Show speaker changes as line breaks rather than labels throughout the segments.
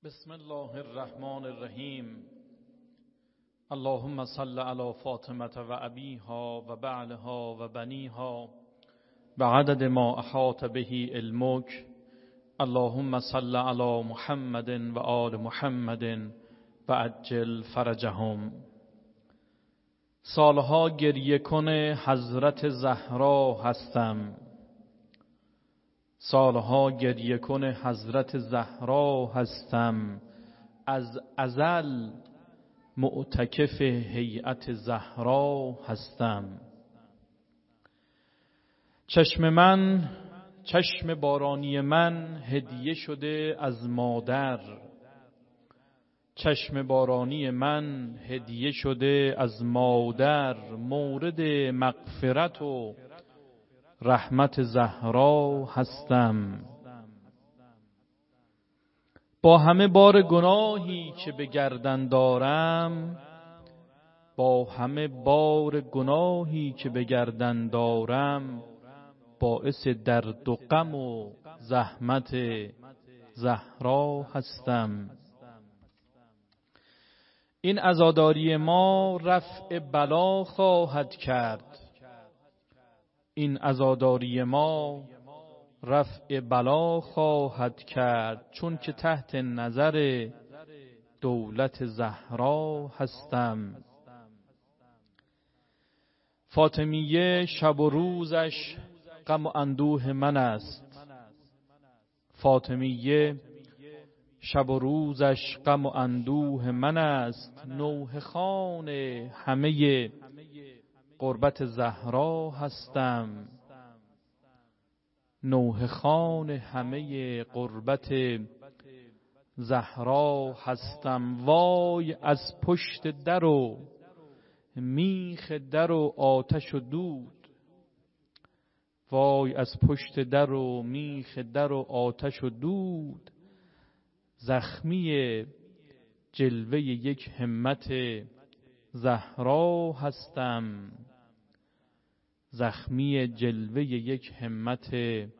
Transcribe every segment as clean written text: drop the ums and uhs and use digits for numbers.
بسم الله الرحمن الرحیم. اللهم صل علی فاطمه و ابیها و بعلها و بنیها و عدد ما احاط به علمک. اللهم صل علی محمد و آل محمد و عجل فرجهم. سالها گریه کن حضرت زهرا هستم، سالها گریه کن حضرت زهرا هستم. از ازل معتکف هیئت زهرا هستم. چشم من، چشم بارانی من هدیه شده از مادر، چشم بارانی من هدیه شده از مادر. مورد مغفرت و رحمت زهرا هستم. با همه بار گناهی که به گردن دارم، با همه بار گناهی که به گردن دارم، باعث درد و غم و زحمت زهرا هستم. این عزاداری ما رفع بلا خواهد کرد، این عزاداری ما رفع بلا خواهد کرد، چون که تحت نظر دولت زهرا هستم. فاطمیه شب و روزش غم و اندوه من است، فاطمیه شب و روزش غم و اندوه من است. نوحه خوان همه قربت زهرا هستم، نوحه خوان همه قربت زهرا هستم. وای از پشت در و میخ در و آتش و دود، وای از پشت در و میخ در و آتش و دود. زخمی جلوه یک همت زهرا هستم، زخمی جلوه یک همت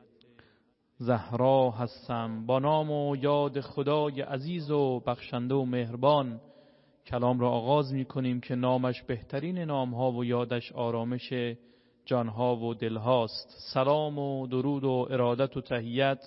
زهرا هستم. با نام و یاد خدای عزیز و بخشنده و مهربان کلام را آغاز می کنیم که نامش بهترین نامها و یادش آرامش جانها و دلهاست. سلام و درود و ارادت و تحیت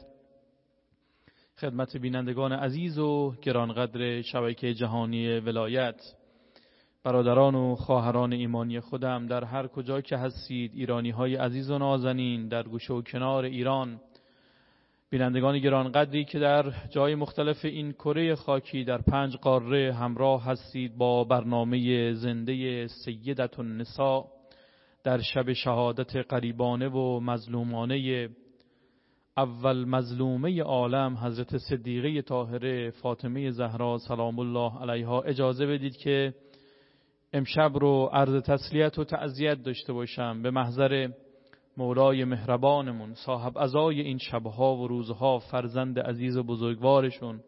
خدمت بینندگان عزیز و گرانقدر شبکه جهانی ولایت، برادران و خواهران ایمانی خودم در هر کجا که هستید، ایرانی های عزیز و نازنین در گوشه و کنار ایران، بینندگان گرانقدری که در جای مختلف این کره خاکی در 5 قاره همراه هستید با برنامه زنده سیدت النساء در شب شهادت غریبانه و مظلومانه اول مظلومه عالم حضرت صدیقه طاهره فاطمه زهرا سلام الله علیها. اجازه بدید که امشب رو عرض تسلیت و تعزیت داشته باشم به محضر مولای مهربانمون، صاحب عزای این شبها و روزها، فرزند عزیز و بزرگوارشون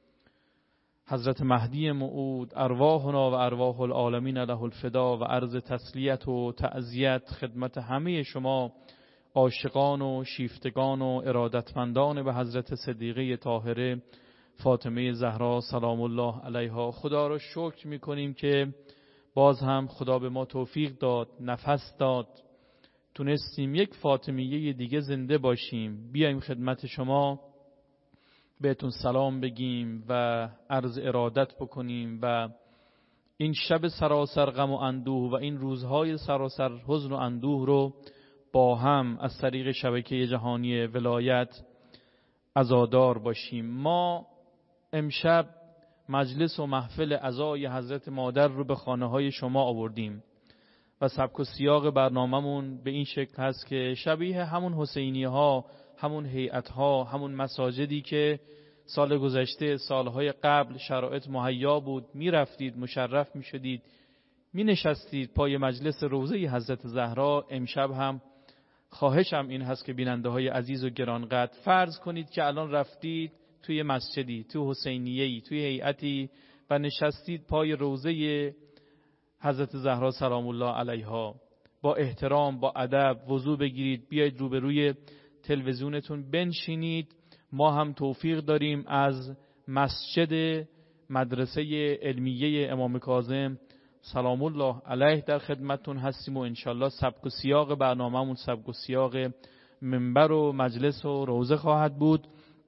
حضرت مهدی موعود، ارواحنا و ارواح العالمین له الفدا، و عرض تسلیت و تعزیت خدمت همه شما عاشقان و شیفتگان و ارادتمندان به حضرت صدیقه طاهره فاطمه زهرا سلام الله علیها. خدا را شکر میکنیم که باز هم خدا به ما توفیق داد، نفس داد، تونستیم یک فاطمیه دیگه زنده باشیم، بیایم خدمت شما بهتون سلام بگیم و عرض ارادت بکنیم و این شب سراسر غم و اندوه و این روزهای سراسر حزن و اندوه رو با هم از طریق شبکه جهانی ولایت عزادار باشیم. ما امشب مجلس و محفل عزای حضرت مادر رو به خانه های شما آوردیم و سبک و سیاق برنامه‌مون به این شکل هست که شبیه همون حسینی ها، همون هیئت ها، همون مساجدی که سال گذشته، سالهای قبل شرایط مهیا بود، می رفتید، مشرف می شدید، می نشستید پای مجلس روضه حضرت زهرا. امشب هم خواهشم این هست که بیننده های عزیز و گرانقدر فرض کنید که الان رفتید توی مسجدی، توی حسینیه‌ای، توی هیئتی و نشستید پای روضه حضرت زهرا سلام الله علیها. با احترام، با ادب وضو بگیرید، بیاید روبروی تلویزیونتون بنشینید. ما هم توفیق داریم از مسجد مدرسه علمیه امام کاظم سلام الله علیه در خدمتتون هستیم و انشالله سبک و سیاق برنامه‌مون سبک و سیاق منبر و مجلس و روزه خواهد بود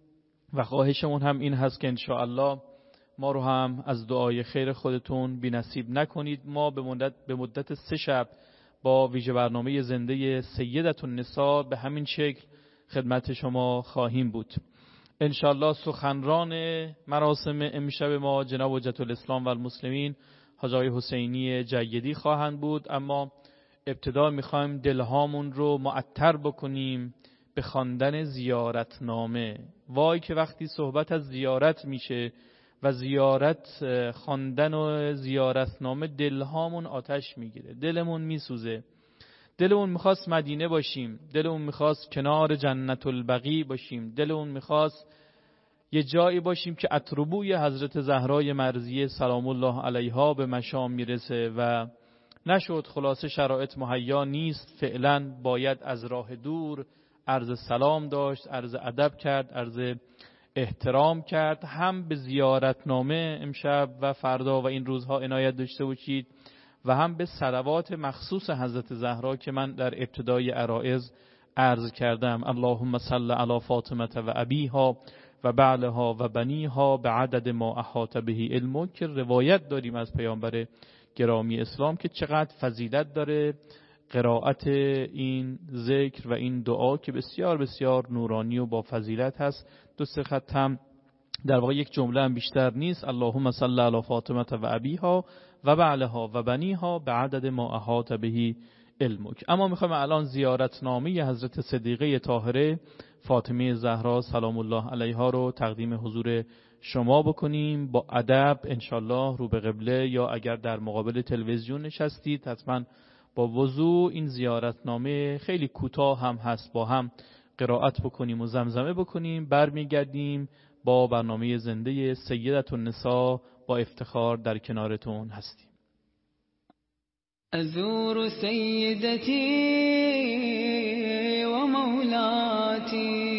و خواهشمون هم این هست که انشاءالله ما رو هم از دعای خیر خودتون بی نصیب نکنید. ما به مدت 3 شب با ویژه برنامه زنده سیدة النساء به همین شکل خدمت شما خواهیم بود. انشاءالله سخنران مراسم امشب ما جناب حجت الاسلام و المسلمین حاج آقای حسینی جیدی خواهند بود، اما ابتدا میخوایم دلهامون رو معطر بکنیم به خواندن زیارتنامه. وای که وقتی صحبت از زیارت میشه و زیارت خواندن و زیارتنامه دلهامون آتش میگیره، دلمون میسوزه. دلمون میخواست مدینه باشیم، دلمون میخواست کنار جنت البقیع باشیم، دلمون میخواست یه جایی باشیم که اتربوی حضرت زهرای مرضیه سلام الله علیها به مشام میرسه و نشد. خلاصه شرایط مهیا نیست، فعلا باید از راه دور عرض سلام داشت، عرض ادب کرد، عرض احترام کرد. هم به زیارتنامه امشب و فردا و این روزها عنایت داشته باشید و هم به صلوات مخصوص حضرت زهرا که من در ابتدای عرائض عرض کردم. اللهم صل علی فاطمه و ابیها و بعلها و بنیها به عدد ما احاط به علمک، که روایت داریم از پیامبر گرامی اسلام که چقدر فضیلت داره قرائت این ذکر و این دعا که بسیار بسیار نورانی و با فضیلت هست. 2-3 خط هم در واقع یک جمله هم بیشتر نیست. اللهم صل علی فاطمه و ابیها و بعلها و بنیها به عدد ما احاط به علمک. اما میخوایم الان زیارتنامه حضرت صدیقه طاهره فاطمه زهرا سلام الله علیها رو تقدیم حضور شما بکنیم با ادب انشالله رو به قبله، یا اگر در مقابل تلویزیون نشستید حتما با وضوح این زیارتنامه خیلی کوتاه هم هست با هم قرائت بکنیم و زمزمه بکنیم. برمیگردیم با برنامه زنده سیدة النساء با افتخار در کنارتون هستیم.
أزور سيدتي ومولاتي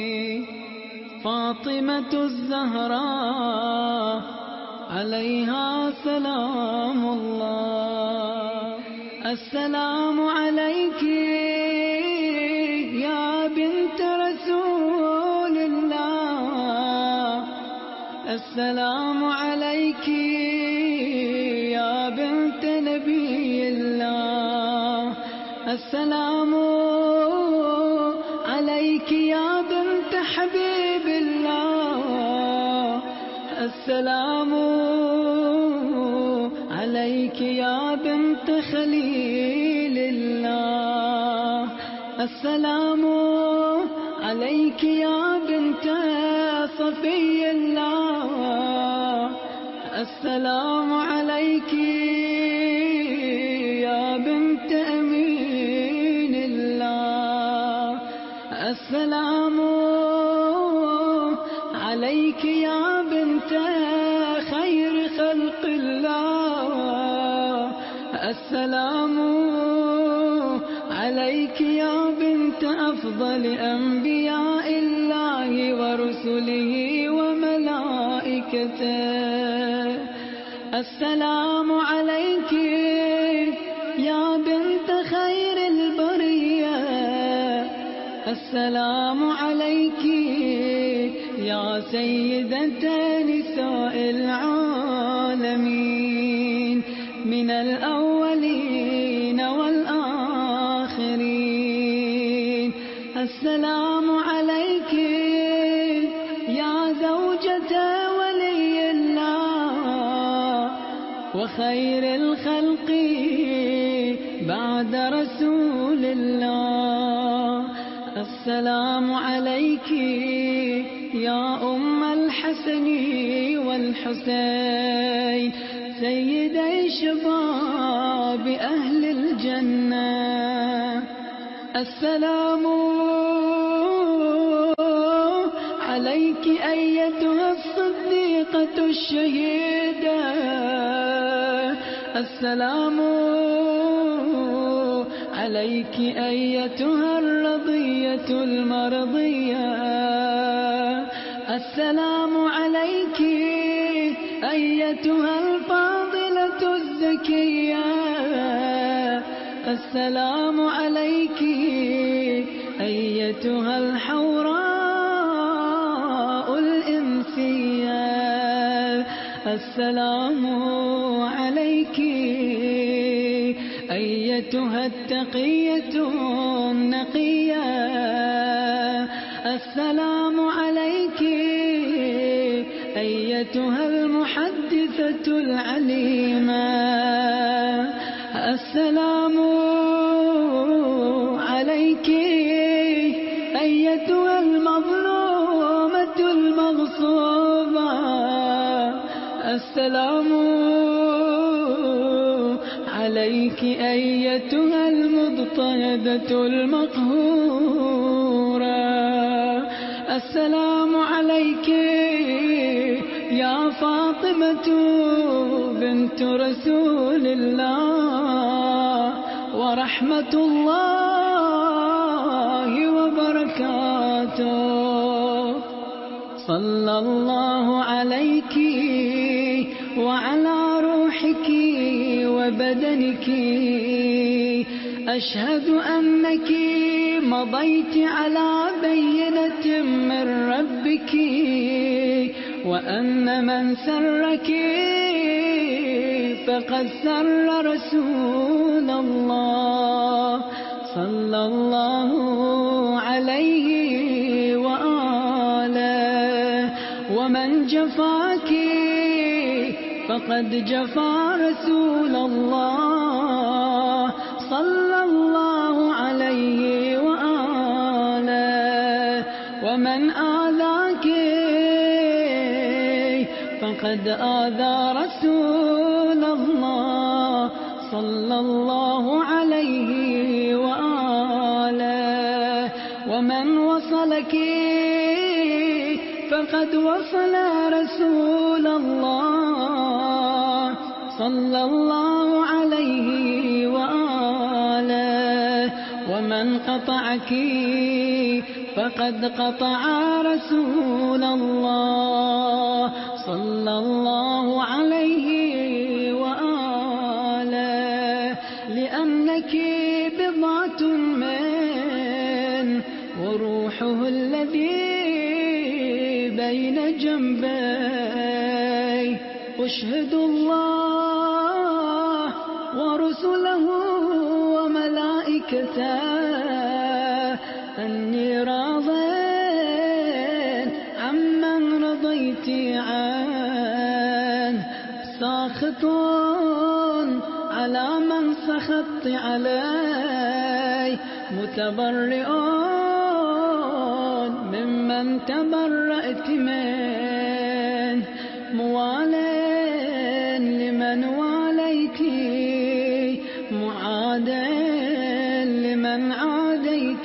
فاطمة الزهراء عليها سلام الله. السلام عليك يا بنت رسول الله، السلام عليك يا بنت نبي الله، السلام عليك يا بنت حبيب الله، السلام عليك يا بنت خليل الله، السلام عليك يا بنت صفي الله، السلام عليك يا بنت أمين الله، السلام عليك يا بنت خير خلق الله، السلام عليك يا بنت أفضل أنبياء الله ورسله وملائكته، السلام عليك يا بنت خير البرية، السلام عليك يا سيدة نساء العالمين من الأولين والآخرين، السلام عليك يا زوجة ولي الله وخير الخلق بعد رسول الله، السلام عليك يا أم الحسن والحسين سيدي شباب أهل الجنة، السلام عليك أيتها الصديقة الشهيدة، السلام عليك أيتها الرضية المرضية، السلام عليك أيتها الفاضلة الزكية السلام عليك أيتها الحوراء الإنسية السلام عليك أيتها التقية النقية السلام عليك أيتها المحدثة العليمة السلام عليك أيتها المظلومة المغصوبة السلام عليك أيتها المضطهدة المقهورة السلام عليك يا فاطمة بنت رسول الله ورحمة الله وبركاته صلى الله عليك وعلى روحك وبدنك أشهد أنك مضيت على بينة من ربك وأن من سرك فقد سر رسول الله صلى الله عليه وآله ومن جفاك فقد جفا رسول الله صلى الله عليه وآله ومن آذاك فقد آذى رسول الله صلى الله عليه وآله ومن وصلك فقد وصل رسول الله صلى الله عليه وآله ومن قطعك فقد قطع رسول الله صلى الله عليه وآله لأنك بضعة من وروحه الذي بين جنبي أشهد الله ورسله وملائكته أني راض عمن رضيت عنه ساخط على من سخطت عليه متبرئ ممن تبرأت منه موال لمن واليت معاد لمن عاديت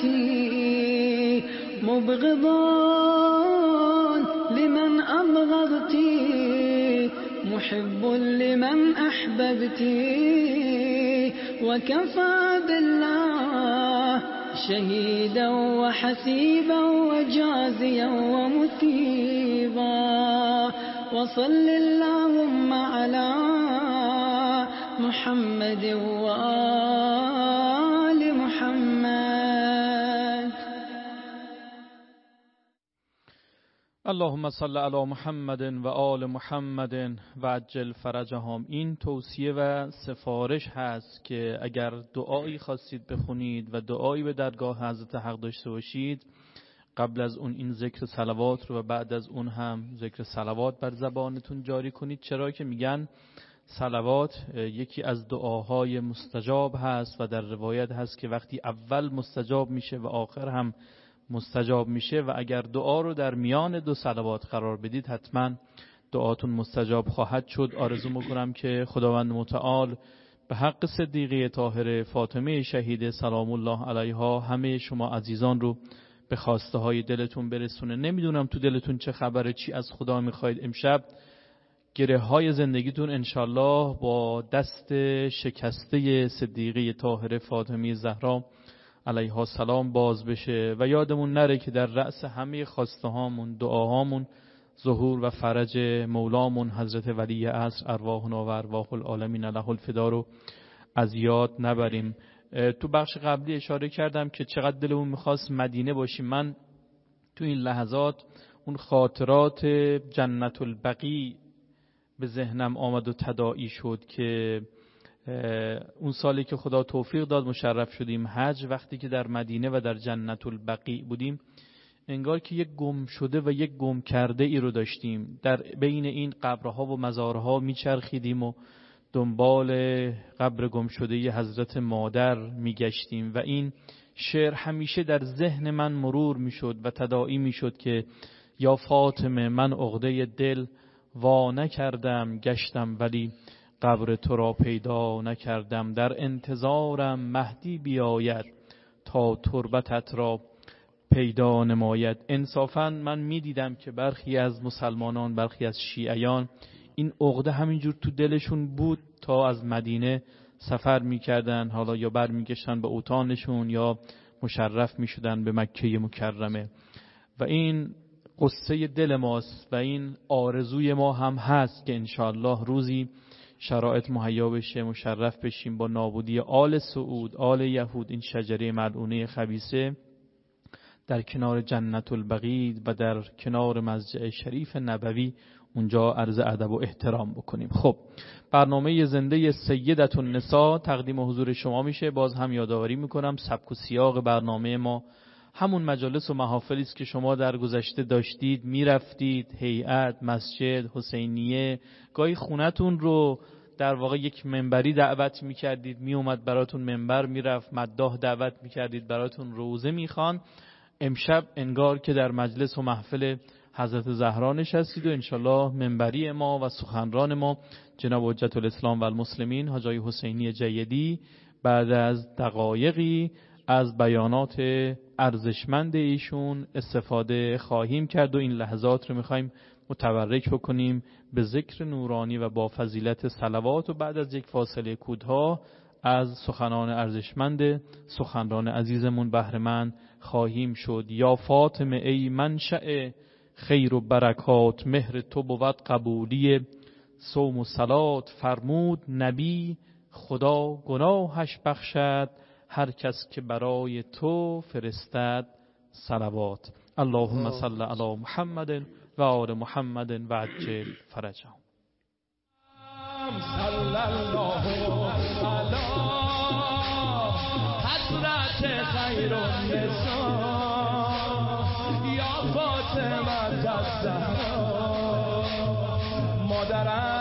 مبغض لمن أبغضت محب لمن أحببت وكفى بالله شهيدا وحسيبا وجازيا ومثيبا وصل اللهم على محمد وآل محمد.
اللهم صل علی محمد و آل محمد و عجل فرجهم. این توصیه و سفارش هست که اگر دعایی خواستید بخونید و دعایی به درگاه حضرت حق داشته باشید، قبل از اون این ذکر صلوات رو و بعد از اون هم ذکر صلوات بر زبانتون جاری کنید، چرا که میگن صلوات یکی از دعاهای مستجاب هست و در روایت هست که وقتی اول مستجاب میشه و آخر هم مستجاب میشه و اگر دعا رو در میان دو صلوات قرار بدید حتما دعاتون مستجاب خواهد شد. آرزو میکنم که خداوند متعال به حق صدیقه طاهره فاطمه شهیده سلام الله علیها همه شما عزیزان رو به خواسته های دلتون برسونه. نمیدونم تو دلتون چه خبره، چی از خدا میخواید امشب. گره های زندگیتون انشالله با دست شکسته صدیقه طاهره فاطمه زهرا علیها السلام باز بشه و یادمون نره که در رأس همه خواسته هامون، دعاهامون، ظهور و فرج مولامون حضرت ولی عصر ارواحنا و ارواح العالمین له الفدا رو از یاد نبریم. تو بخش قبلی اشاره کردم که چقدر دلمون میخواست مدینه باشیم. من تو این لحظات اون خاطرات جنت البقیع به ذهنم آمد و تداعی شد که اون سالی که خدا توفیق داد مشرف شدیم حج، وقتی که در مدینه و در جنت البقیع بودیم، انگار که یک گم شده و یک گم کرده ای رو داشتیم. در بین این قبرها و مزارها میچرخیدیم و دنبال قبر گم شده ی حضرت مادر میگشتیم و این شعر همیشه در ذهن من مرور میشد و تداعی میشد که یا فاطمه من عقده دل وا نکردم، گشتم ولی قبر تو را پیدا نکردم. در انتظارم مهدی بیاید تا تربتت را پیدا نماید. انصافاً من میدیدم که برخی از مسلمانان، برخی از شیعیان این عقده همینجور تو دلشون بود تا از مدینه سفر میکردن، حالا یا بر میگشتن به اوطانشون یا مشرف میشدن به مکه مکرمه. و این قصه دل ماست و این آرزوی ما هم هست که انشاءالله روزی شرایط مهیا بشه، مشرف بشیم با نابودی آل سعود، آل یهود، این شجره ملعونه خبیثه، در کنار جنت البقیع و در کنار مسجد شریف نبوی اونجا عرض ادب و احترام بکنیم. خب برنامه زنده سیدة النساء تقدیم حضور شما میشه. باز هم یادآوری میکنم سبک و سیاق برنامه ما همون مجالس و محافلی است که شما در گذشته داشتید، میرفتید هیئت، مسجد، حسینیه، گاهی خونتون رو در واقع یک منبری دعوت میکردید، میومد براتون منبر میرفت، مداح دعوت میکردید براتون روزه میخوان. امشب انگار که در مجلس و محفل حضرت زهرا نشستید و انشالله منبری ما و سخنران ما جناب حجت الاسلام و المسلمین حاج آقای حسینی جیدی بعد از دقایقی از بیانات ارزشمند ایشون استفاده خواهیم کرد و این لحظات رو میخوایم متبرک بکنیم به ذکر نورانی و با فضیلت صلوات و بعد از یک فاصله کوتاه از سخنان ارزشمند سخنران عزیزمون بهره مند خواهیم شد. یا فاطمه ای منشأ خیر و برکات، مهر تو بود قبولی صوم و صلات. فرمود نبی خدا گناهش بخشد، هر کس که برای تو فرستد صلوات. اللهم صل علی محمد و آل محمد و عجل فرجهم. صلی الله علی حضرت خیر النساء یا فاطمه الزهرا مادرم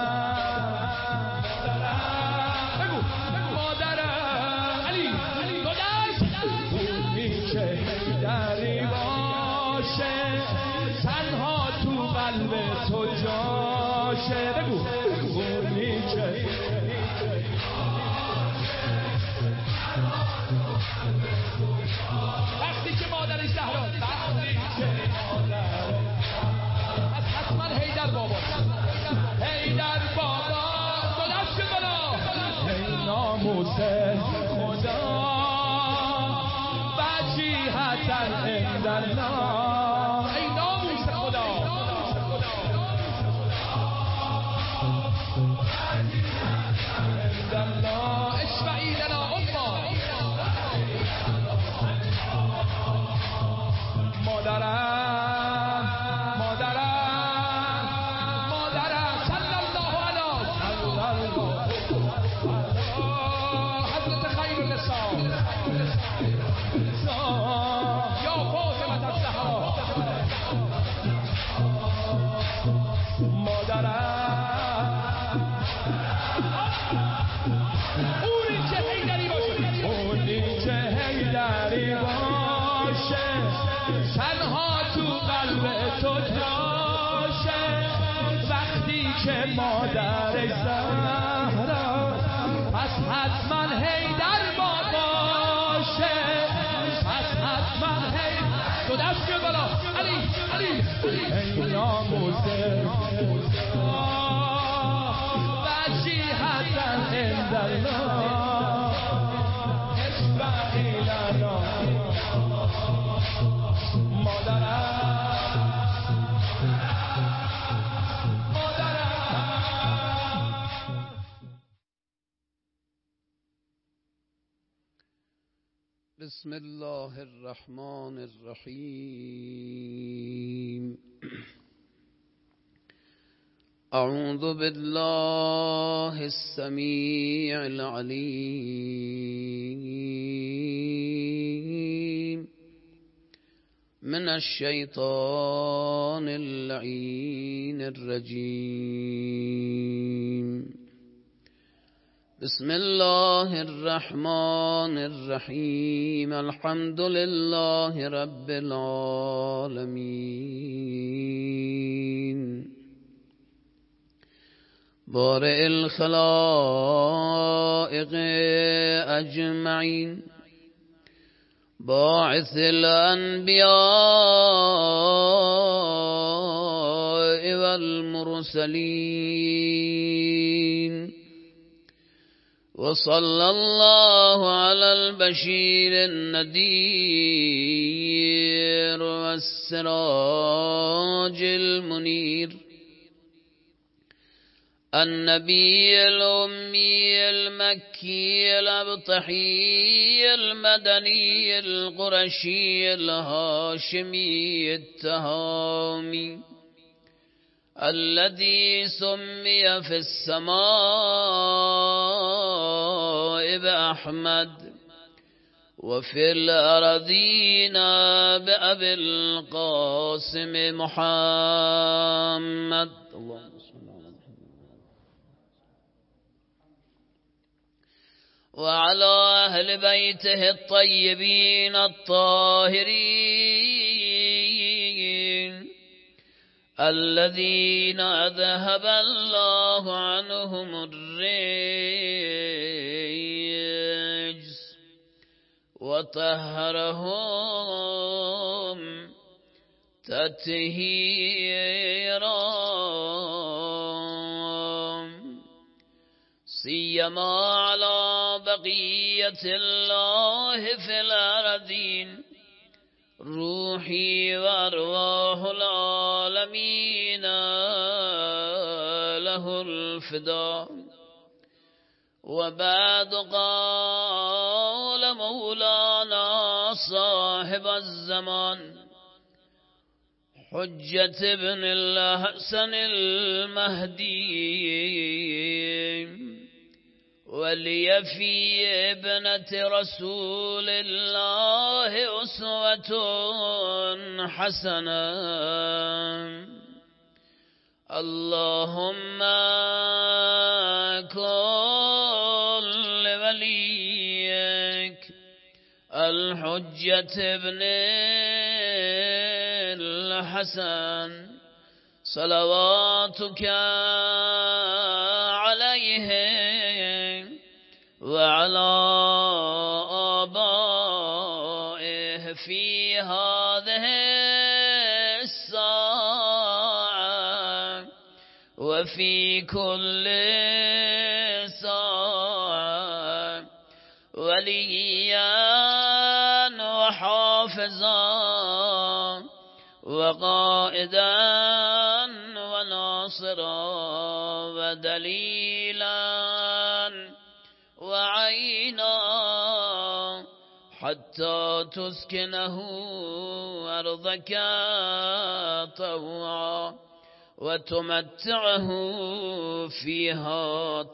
خدا وجیهتا عند الله، ای ناموس خدا عند الله اشفعی لنا امه. مادرم مادر زهرا پس حتما حیدر باشه، پس حتما حیدر. دو دست که بالا علی ای ناموسه وجیهتا عند الله اشفعی لنا
بسم الله الرحمن الرحیم. اعوذ بالله السمیع العلیم من الشیطان اللعین الرجیم. بسم الله الرحمن الرحیم. الحمد لله رب العالمین بارئ الخلائق اجمعین باعث الانبیاء والمرسلین وصلى الله على البشير النذير والسراج المنير النبي الأمي المكي الأبطحي المدني القرشي الهاشمي التهامي الذي سمي في السماء بأحمد وفي الأرضين بأبي القاسم محمد. اللهم صل على محمد وعلى أهل بيته الطيبين الطاهرين الذين أذهب الله عنهم الرجس وطهرهم تطهيرا سيما على بقية الله في الأرضين روحي وأرواح العالمين له الفداء. وبعد قال مولانا صاحب الزمان حجة ابن الحسن المهدي ولي في ابنة رسول الله أسوة حسنة. اللهم كن لوليك الحجة ابن الحسن صلواتك عليه وعلى آبائه في هذه الساعة وفي كل ساعة وليا وحافظا وقائدا وناصرا ودليلا وعينا حتى تسكنه أرضك طوعا وتمتعه فيها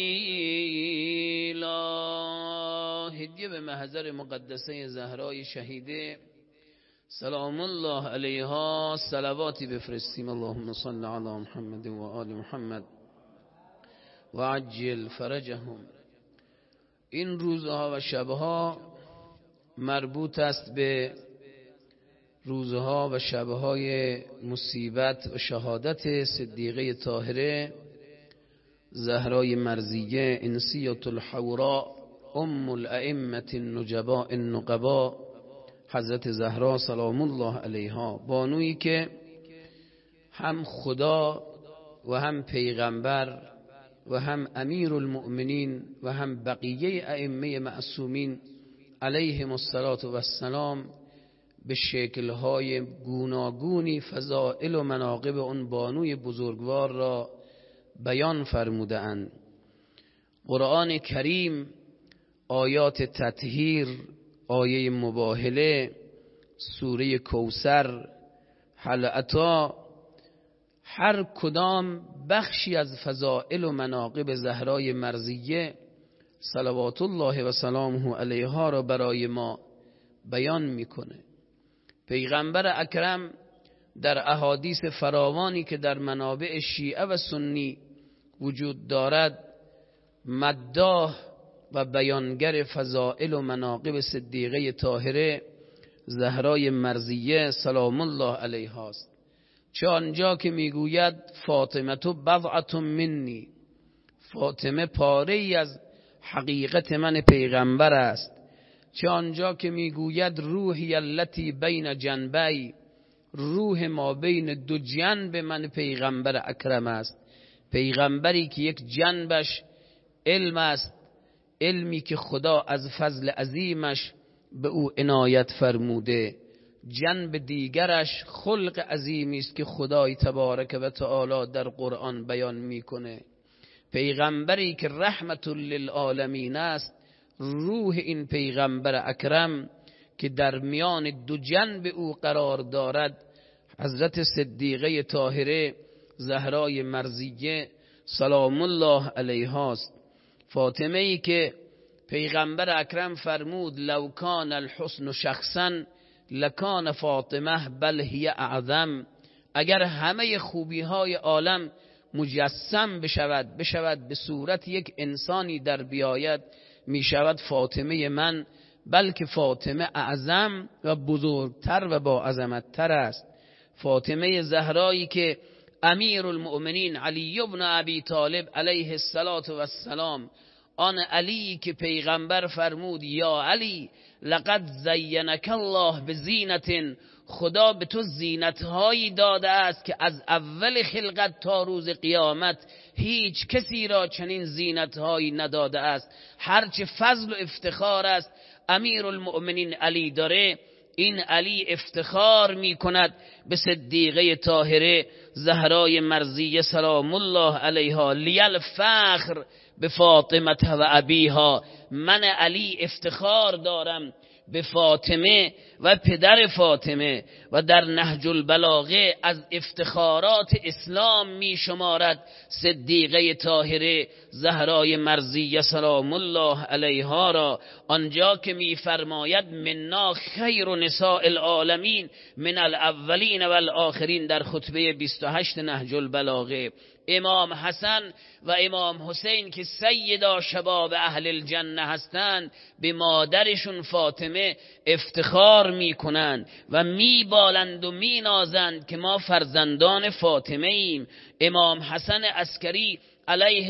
طويلا. هدیه به محضر مقدسه زهرای شهیده سلام الله علیها صلواتی بفرستیم. اللهم صل علی محمد و آل محمد و عجل فرجهم. این روزها و شبها مربوط است به روزها و شبهای مصیبت و شهادت صدیقه طاهره زهرای مرضیه انسیة الحوراء ام الائمة النجباء النقباء حضرت زهرا سلام الله علیها، بانویی که هم خدا و هم پیغمبر و هم امیر المؤمنین و هم بقیه ائمه معصومین علیهم السلام به شکل‌های گوناگونی فضائل و مناقب اون بانوی بزرگوار را بیان فرموده اند. قرآن کریم آیات تطهیر، آیه مباهله، سوره کوثر، هل اتی، هر کدام بخشی از فضائل و مناقب زهرای مرضیه صلوات الله و سلامه علیها را برای ما بیان میکنه. پیغمبر اکرم در احادیث فراوانی که در منابع شیعه و سنی وجود دارد مداح و بیانگر فضائل و مناقب صدیقه طاهره زهرای مرضیه سلام الله علیها است. چه آنجا که میگوید فاطمه بضعة منی، فاطمه پاره ای از حقیقت من پیغمبر است. چه آنجا که میگوید روحی التی بین جنبی، روح ما بین دو جنب من پیغمبر اکرم است. پیغمبری که یک جنبش علم است، علمی که خدا از فضل عظیمش به او عنایت فرموده، جنب دیگرش خلق عظیمی است که خدای تبارک و تعالی در قرآن بیان میکنه. پیغمبری که رحمت للعالمین است، روح این پیغمبر اکرم که در میان دو جنب او قرار دارد حضرت صدیقه طاهره زهرای مرضیه سلام الله علیها است. فاطمه ای که پیغمبر اکرم فرمود لو کان الحسن شخصا لکان فاطمه بل هی اعظم، اگر همه خوبی های عالم مجسم بشود به صورت یک انسانی در بیاید، می شود فاطمه من، بلکه فاطمه اعظم و بزرگتر و با عظمتتر است. فاطمه زهرایی که امیر المؤمنین علی بن ابی طالب علیه السلام، آن علی که پیغمبر فرمود یا علی لقد زینک الله بزینت، خدا به تو زینتهایی داده است که از اول خلقت تا روز قیامت هیچ کسی را چنین زینتهایی نداده است. هرچه فضل و افتخار است امیر المؤمنین علی داره، این علی افتخار می کند به صدیقه طاهره زهرای مرضیه سلام الله علیها. لیل فخر به فاطمه و ابیها، من علی افتخار دارم به فاطمه و پدر فاطمه. و در نهج البلاغه از افتخارات اسلام می شمارد صدیقه طاهره زهرای مرضیه سلام الله علیها را، آنجا که می فرماید منا خیر نساء العالمین من الاولین و الاخرین در خطبه 28 نهج البلاغه. امام حسن و امام حسین که سیدا شباب اهل الجنه هستند، به مادرشون فاطمه افتخار می کنند و می بالند و می نازند که ما فرزندان فاطمه ایم. امام حسن عسکری علیه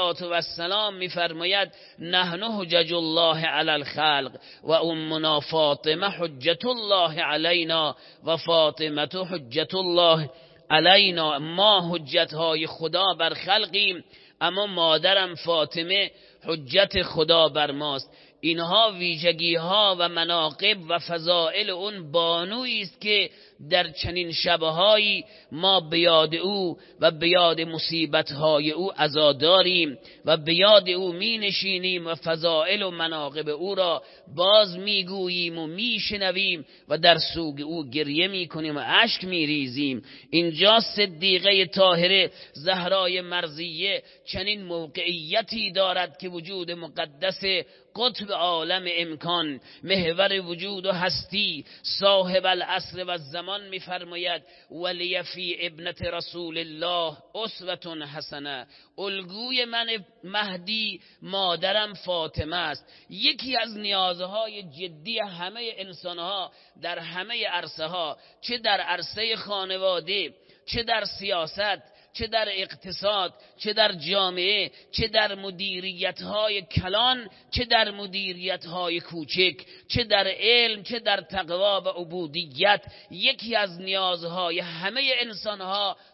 السلام می فرماید نحن حجج الله علی الخلق و امنا فاطمه حجت الله علینا و فاطمه حجت الله علینا. ما حجت های خدا بر خلقیم، اما مادرم فاطمه حجت خدا بر ماست. اینها ویژگی ها و مناقب و فضائل اون بانویی است که در چنین شبهایی ما به یاد او و به یاد مصیبت های او عزاداریم و به یاد او می نشینیم و فضائل و مناقب او را باز می گوییم و می شنویم و در سوگ او گریه می کنیم و اشک می ریزیم. اینجا صدیقه طاهره زهرای مرضیه چنین موقعیتی دارد که وجود مقدس قطب عالم امکان، محور وجود و هستی، صاحب العصر و زمان می‌فرماید ولی فی ابنت رسول الله اسوة حسنه، الگوی من مهدی مادرم فاطمه است. یکی از نیازهای جدی همه انسانها در همه عرصه ها، چه در عرصه خانواده، چه در سیاست، چه در اقتصاد، چه در جامعه، چه در مدیریت‌های کلان، چه در مدیریت‌های کوچک، چه در علم، چه در تقوا و عبودیت، یکی از نیازهای همه انسان‌ها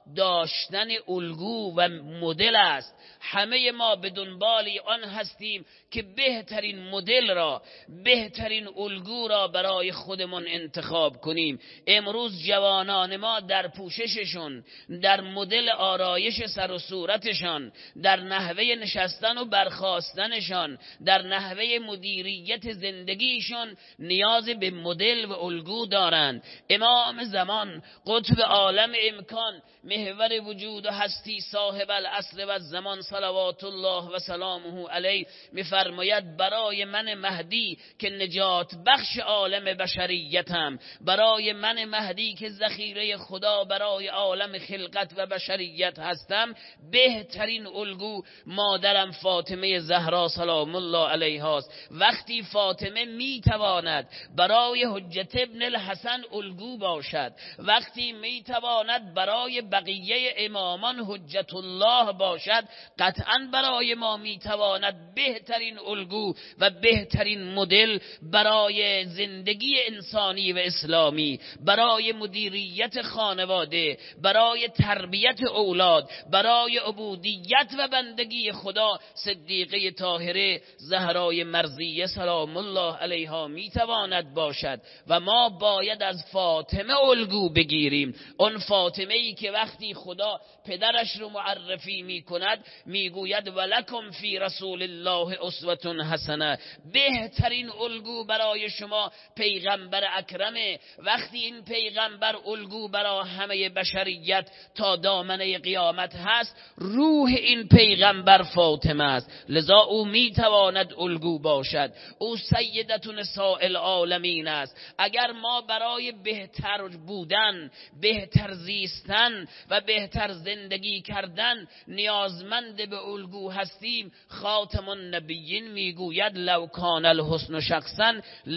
داشتن الگو و مدل است. همه ما به دنبال آن هستیم که بهترین مدل را، بهترین الگو را برای خودمون انتخاب کنیم. امروز جوانان ما در پوشششون، در مدل آرایش سر و صورتشان، در نحوه نشستن و برخاستنشان، در نحوه مدیریت زندگیشون نیاز به مدل و الگو دارند. امام زمان، قطب عالم امکان، محور وجود و هستی، صاحب العصر و الزمان صلوات الله و سلامه علیه میفرماید برای من مهدی که نجات بخش عالم بشریتم، برای من مهدی که ذخیره خدا برای عالم خلقت و بشریت هستم، بهترین الگو مادرم فاطمه زهرا سلام الله علیها است. وقتی فاطمه میتواند برای حجت ابن الحسن الگو باشد، وقتی میتواند برای بقیه امامان حجت الله باشد، قطعا برای ما میتواند بهترین الگو و بهترین مدل برای زندگی انسانی و اسلامی، برای مدیریت خانواده، برای تربیت اولاد، برای عبودیت و بندگی خدا صدیقه طاهره زهرای مرضیه سلام الله علیها میتواند باشد. و ما باید از فاطمه الگو بگیریم. اون فاطمه ای که وقتی خدا پدرش رو معرفی میکند میگوید ولکم فی رسول الله اسوة حسنه، بهترین الگو برای شما پیغمبر اکرمه. وقتی این پیغمبر الگو برای همه بشریت تا دامنه قیامت هست، روح این پیغمبر فاطمه است، لذا او میتواند الگو باشد. او سیدتون نساء العالمین است. اگر ما برای بهتر بودن، بهتر زیستن و بهتر زندگی کردن نیازمند به الگو هستیم، خاتم النبیین میگوید لو کان الحسن شخصا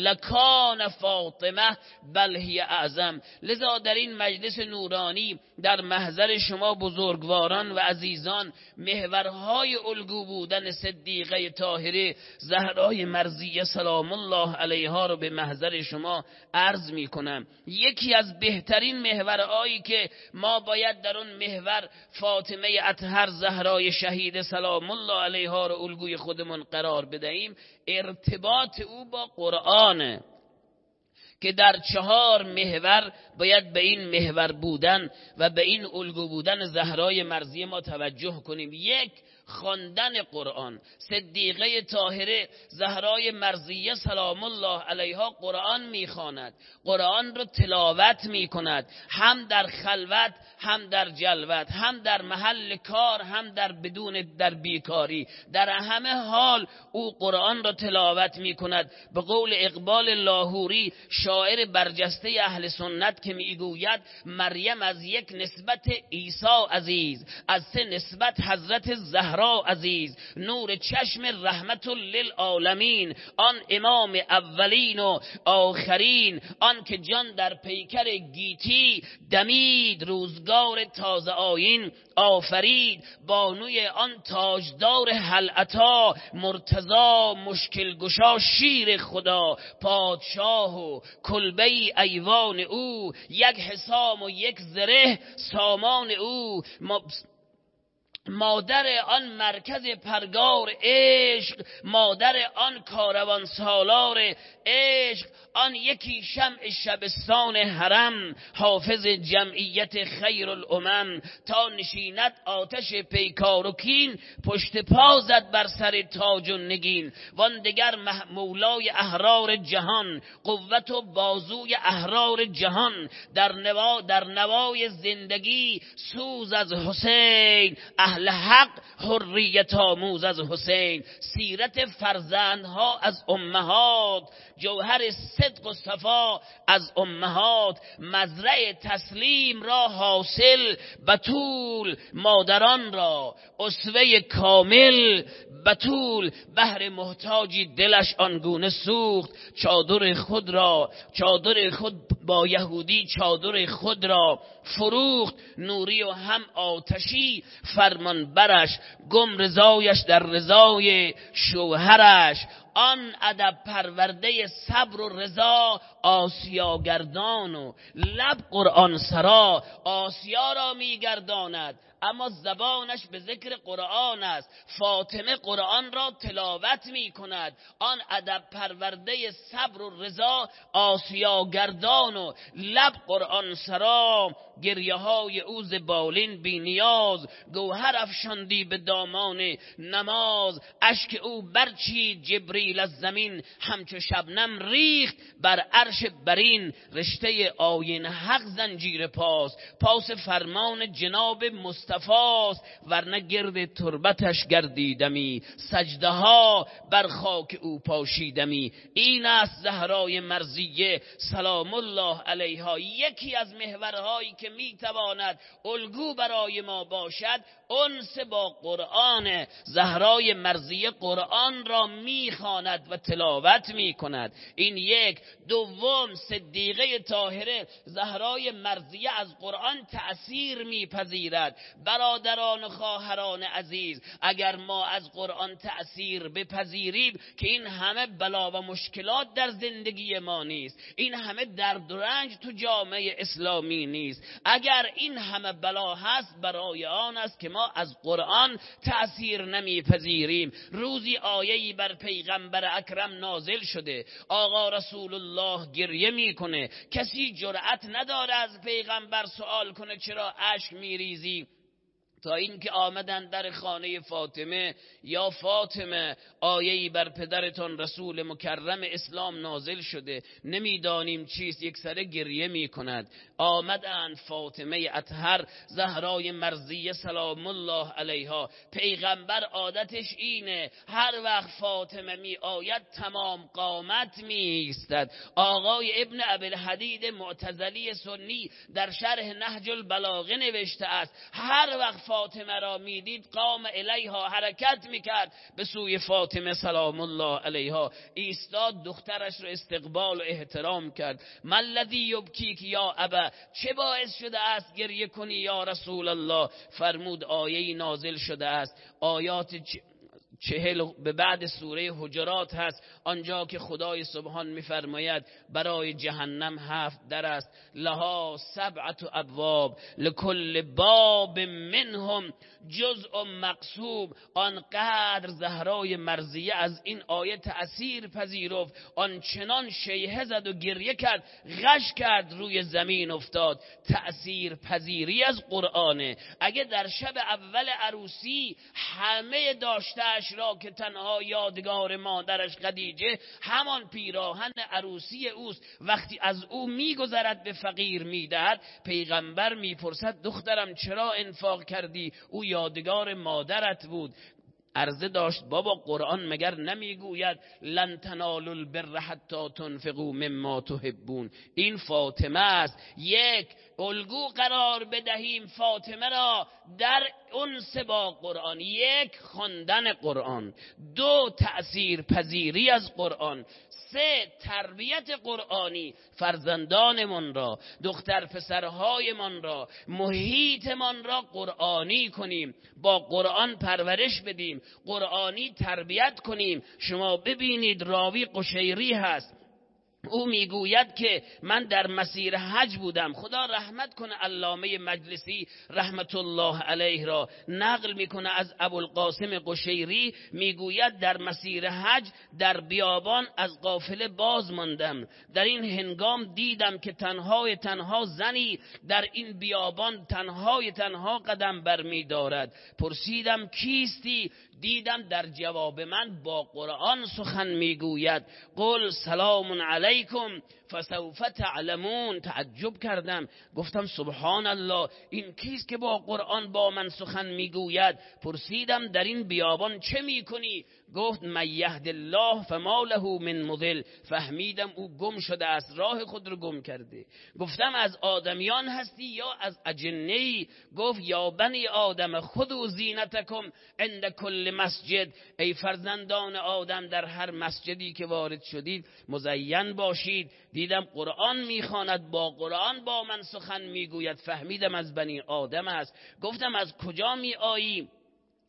لکان فاطمه بل هی اعظم. لذا در این مجلس نورانی در محضر شما بزرگواران و عزیزان محورهای الگو بودن صدیقه طاهره زهرای مرضیه سلام الله علیها رو به محضر شما عرض می کنم. یکی از بهترین محورهایی که ما باید در اون محور فاطمه اطهر زهرای شهید سلام الله علیها رو الگوی خودمون قرار بدهیم، ارتباط او با قرآنه که در 4 محور باید به این محور بودن و به این الگو بودن زهرای مرضیه ما توجه کنیم. 1. خواندن قرآن. صدیقه طاهره زهرای مرضیه سلام الله علیها قرآن میخواند، قرآن رو تلاوت میکند، هم در خلوت، هم در جلوت، هم در محل کار، هم در بیکاری، در همه حال او قرآن را تلاوت میکند. به قول اقبال لاهوری شاعر برجسته اهل سنت که میگوید مریم از 1 نسبت عیسی عزیز، از 3 نسبت حضرت زهرا عزیز، نور چشم رحمت للعالمین، آن امام اولین و آخرین، آن که جان در پیکر گیتی دمید، روزگار تازه آیین آفرید، بانوی آن تاجدار حلعتا، مرتضا مشکل گشا شیر خدا، پادشاه و کلبه ایوان او، 1 حسام و 1 زره سامان او، مادر آن مرکز پرگار عشق، مادر آن کاروان سالار عشق، آن یکی شمع شبستان حرم، حافظ جمعیت خیر الامم، تا نشیند آتش پیکار و کین، پشت پا زد بر سر تاج و نگین، وان دگر مولای احرار جهان، قوت و بازوی احرار جهان، در نوای زندگی سوز از حسین، اهل حق حریت آموز از حسین، سیرت فرزندها از امهات، جوهر صدق و صفا از امهات، مزرع تسلیم را حاصل بتول، مادران را اسوه کامل بتول، بهر محتاجی دلش آنگونه سوخت، چادر خود با یهودی چادر خود را فروخت، نوری و هم آتشی فرمان برش، گم رضایش در رضای شوهرش، آن ادب پرورده صبر و رضا آسیاگردان و لب قرآن سرا. آسیا را میگرداند اما زبانش به ذکر قرآن است. فاطمه قرآن را تلاوت می کند. آن ادب پرورده صبر و رضا آسیاگردان و لب قرآن سرا. گریه های او ز بالین بی نیاز، گوهر افشاندی به دامان نماز. اشک او برچید جبریل از زمین، همچو شبنم ریخت بر عرش برین. رشته آیین حق زنجیر پاس، پاس فرمان جناب مصطفاست. ورنه گرد تربتش گردیدمی، سجده ها بر خاک او پاشیدمی. این است زهرای مرضیه سلام الله علیها. یکی از محورهایی که میتواند الگو برای ما باشد انس با قرآن. زهرای مرضیه قرآن را میخواند و تلاوت میکند. این یک. دوم، صدیقه طاهره زهرای مرضیه از قرآن تأثیر میپذیرد. برادران و خواهران عزیز، اگر ما از قرآن تأثیر بپذیریم که این همه بلا و مشکلات در زندگی ما نیست، این همه درد و رنج تو جامعه اسلامی نیست. اگر این همه بلا هست برای آن است که ما از قرآن تأثیر نمیپذیریم. روزی آیه‌ای بر پیغمبر اکرم نازل شده، آقا رسول الله گریه میکنه. کسی جرأت نداره از پیغمبر سوال کنه چرا اشک میریزی، تا اینکه آمدن در خانه فاطمه، یا فاطمه آیه‌ای بر پدرتان رسول مکرم اسلام نازل شده، نمیدانیم چیست. یک سره گریه میکند. آمدن فاطمه اطهر زهرای مرضیه سلام الله علیها. پیغمبر عادتش اینه هر وقت فاطمه می آید تمام قامت می ایستد. آقای ابن ابوالحدید معتزلی سنی در شرح نهج البلاغه نوشته است هر وقت فاطمه را میدید قام الیها، حرکت میکرد به سوی فاطمه سلام الله علیها. ایستاد، دخترش را استقبال و احترام کرد. ما الذی یبکیک یا ابا، چه باعث شده است گریه کنی یا رسول الله؟ فرمود آیه‌ای نازل شده است، آیات 40 به بعد سوره حجرات هست، آنجا که خدای سبحان میفرماید برای جهنم 7 در است، لها 7 ابواب لکل باب منهم جزء مقسوم. آنقدر زهرای مرضیه از این آیه تأثیر پذیرفت، آنچنان شیهه زد و گریه کرد، غش کرد، روی زمین افتاد. تأثیر پذیری از قرآنه. اگه در شب اول عروسی همه داشتهش را که تنها یادگار مادرش خدیجه همان پیراهن عروسی اوست، وقتی از او میگذرد به فقیر میدهد، پیغمبر میپرسد دخترم چرا انفاق کردی؟ او یادگار مادرت بود. عرضه داشت بابا قرآن مگر نمیگوید لن تنالوا البر حتی تنفقوا مما تحبون؟ این فاطمه است. یک، الگو قرار بدهیم فاطمه را در انس با قرآن. یک، خواندن قرآن. دو، تأثیر پذیری از قرآن. سه، تربیت قرآنی فرزندانمان را، دختر پسرهایمان را، محیطمان را قرآنی کنیم، با قرآن پرورش بدیم، قرآنی تربیت کنیم. شما ببینید راوی قشیری هست، او میگوید که من در مسیر حج بودم. خدا رحمت کنه علامه مجلسی رحمت الله علیه را، نقل میکنه از ابوالقاسم قشیری، میگوید در مسیر حج در بیابان از قافله باز ماندم. در این هنگام دیدم که تنها زنی در این بیابان تنها قدم بر می دارد. پرسیدم کیستی؟ دیدم در جواب من با قرآن سخن میگوید. قل سلام علیکم فسوف تعلمون. تعجب کردم، گفتم سبحان الله، این کیست که با قرآن با من سخن میگوید؟ پرسیدم در این بیابان چه میکنی؟ گفت من یهد الله فما له من مضل. فهمیدم او گم شده است، راه خود رو گم کرده. گفتم از آدمیان هستی یا از اجنه‌ای؟ گفت یا بنی آدم خذوا زینتکم عند کل مسجد. ای فرزندان آدم در هر مسجدی که وارد شدید مزین باشید. دیدم قرآن میخواند، با قرآن با من سخن میگوید، فهمیدم از بنی آدم است. گفتم از کجا می آیی؟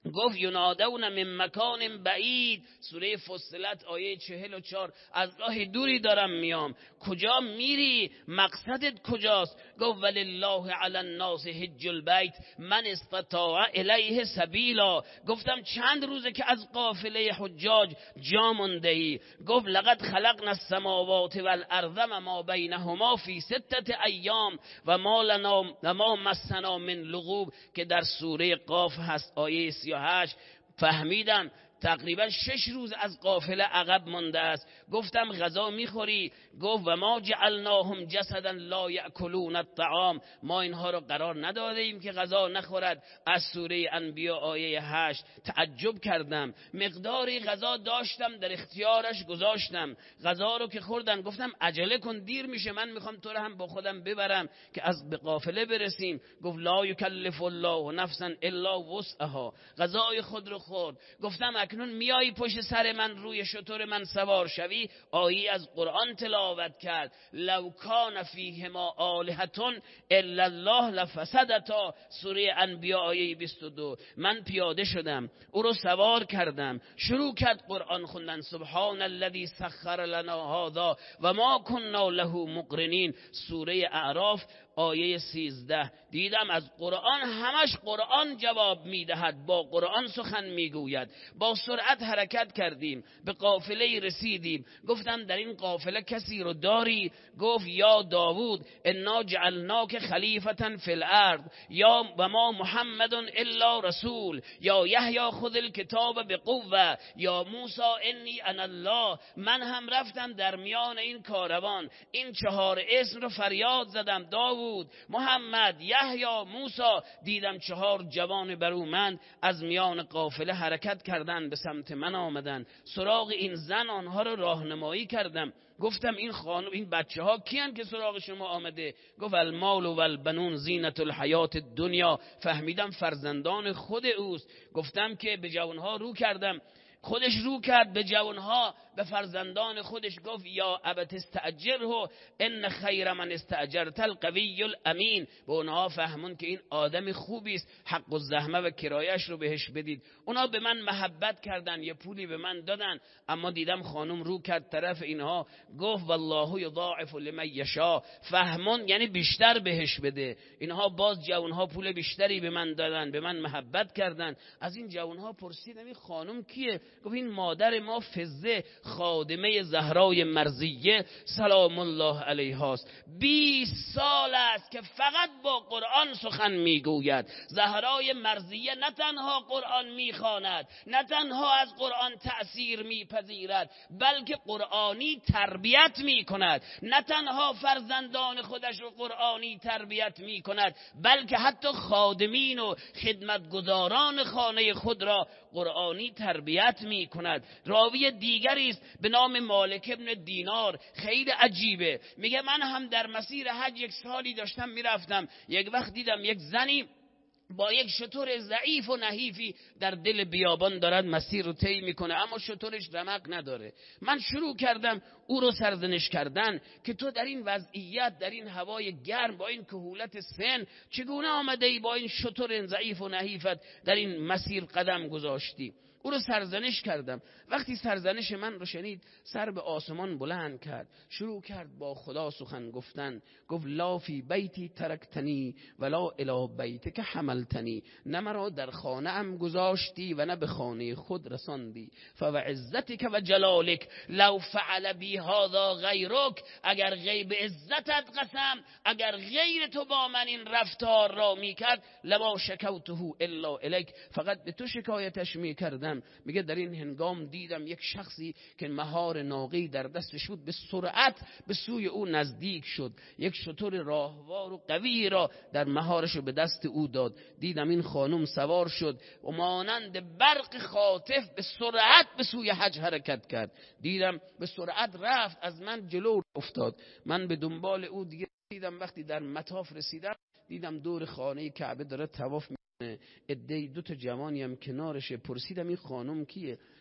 گفت ینادون من مکان بعید، سوره فصلت آیه 44. از راه دوری دارم میام. کجا میری؟ مقصدت کجاست؟ گفت ولله علی الناس حج البیت من استطاع الیه سبیلا. گفتم چند روزه که از قافله حجاج جا مونده ای؟ گفت لقد خلقنا السماوات والارض و ما بینهما فی 6 ایام و ما لنا و ما مسنا من لغوب، که در سوره قاف هست آیه 38. فهمیدم تقریبا 6 روز از قافله عقب مانده است. گفتم غذا میخوری؟ گفت و ما جعلناهم جسدا لا یاکلون الطعام، ما اینها رو قرار نداده ایم که غذا نخورد. از سوره انبیاء آیه 8. تعجب کردم، مقداری غذا داشتم در اختیارش گذاشتم. غذا رو که خوردن گفتم عجله کن دیر میشه، من میخوام تو رو هم با خودم ببرم که از به قافله برسیم. گفت لا یکلف الله نفسا الا وسعها. غذای خود رو خورد. گفتم اکنون میایی پشت سر من روی شتر من سوار شوی؟ آیه از قرآن تلاوت کرد. لو کان فیهما آلهة الا الله لفسدتا، سوره انبیاء آیه 22. من پیاده شدم، او رو سوار کردم، شروع کرد قرآن خوندن. سبحان الذی سخر لنا هذا و ما كنا له مقرنین، سوره اعراف آیه 13. دیدم از قرآن همش قرآن جواب میدهد، با قرآن سخن میگوید. با سرعت حرکت کردیم، به قافله رسیدیم. گفتم در این قافله کسی رو داری؟ گفت یا داوود انا جعلناک خلیفة فی الارض یا و ما محمد الا رسول یا یحیی خذ الکتاب بقوه یا موسی انی انا الله. من هم رفتم در میان این کاروان، این 4 اسم رو فریاد زدم، داوود، محمد، یحیی، موسی. دیدم 4 جوان برومند از میان قافله حرکت کردن، به سمت من آمدن. سراغ این زن آنها رو راهنمایی کردم. گفتم این خانم، این بچه ها کیان که سراغ شما آمده؟ گفت المال و البنون زینت الحیات الدنیا. فهمیدم فرزندان خود اوست. گفتم که به جوانها رو کردم، خودش رو کرد به جوانها، به فرزندان خودش. گفت یا ابت استاجره ان خیر من استاجرت القوی الامین. به اونها فهمون که این آدم خوبی است، حق الزحمه و کرایش رو بهش بدید. اونا به من محبت کردن، یه پولی به من دادن، اما دیدم خانم رو کرد طرف اینها. گفت والله یضاعف لمن یشاء. فهمون یعنی بیشتر بهش بده. اینها باز جوانها پول بیشتری به من دادن، به من محبت کردن. از این جوانها پرسیدم این خانم کیه؟ گفت این مادر ما فزه، خادمه زهرای مرضیه سلام الله علیها است. 20 سال است که فقط با قرآن سخن میگوید. زهرای مرضیه نه تنها قرآن میخواند، نه تنها از قرآن تأثیر میپذیرد، بلکه قرآنی تربیت میکند. نه تنها فرزندان خودش رو قرآنی تربیت میکند، بلکه حتی خادمین و خدمتگزاران خانه خود را قرآنی تربیت میکند. راوی دیگری است به نام مالک ابن دینار، خیلی عجیبه. میگه من هم در مسیر حج 1 سالی داشتم میرفتم، یک وقت دیدم یک زنی با یک شتر ضعیف و نحیفی در دل بیابان دارد مسیر رو طی میکنه، اما شترش رمق نداره. من شروع کردم او رو سرزنش کردن که تو در این وضعیت، در این هوای گرم، با این کهولت سن، چگونه آمده ای با این شتر ضعیف و نحیفت در این مسیر قدم گذاشتی؟ او رو سرزنش کردم. وقتی سرزنش من رو شنید سر به آسمان بلند کرد، شروع کرد با خدا سخن گفتن. گفت لا فی بیتی ترکتنی ولا الی بیتک حملتنی. نه مرا در خانه ام گذاشتی و نه به خانه خود رساندی. فوعزتک و جلالک لو فعل بی هذا غیرک. اگر غیب عزتت قسم، اگر غیر تو با من این رفتار را میکرد، لما شکوته الا الیک. فقط به تو شکایتش میکردم. میگه در این هنگام دیدم یک شخصی که مهار ناقی در دستش بود، به سرعت به سوی او نزدیک شد. یک شتر راهوار و قوی را در مهارش به دست او داد. دیدم این خانم سوار شد و مانند برق خاطف به سرعت به سوی حج حرکت کرد. دیدم به سرعت رفت، از من جلو افتاد. من به دنبال او دیدم. وقتی در مطاف رسیدم دیدم دور خانه کعبه داره طواف میکنه. عده‌ای 2 تا جوانی هم کنارشه. پرسیدم این خانم کیه؟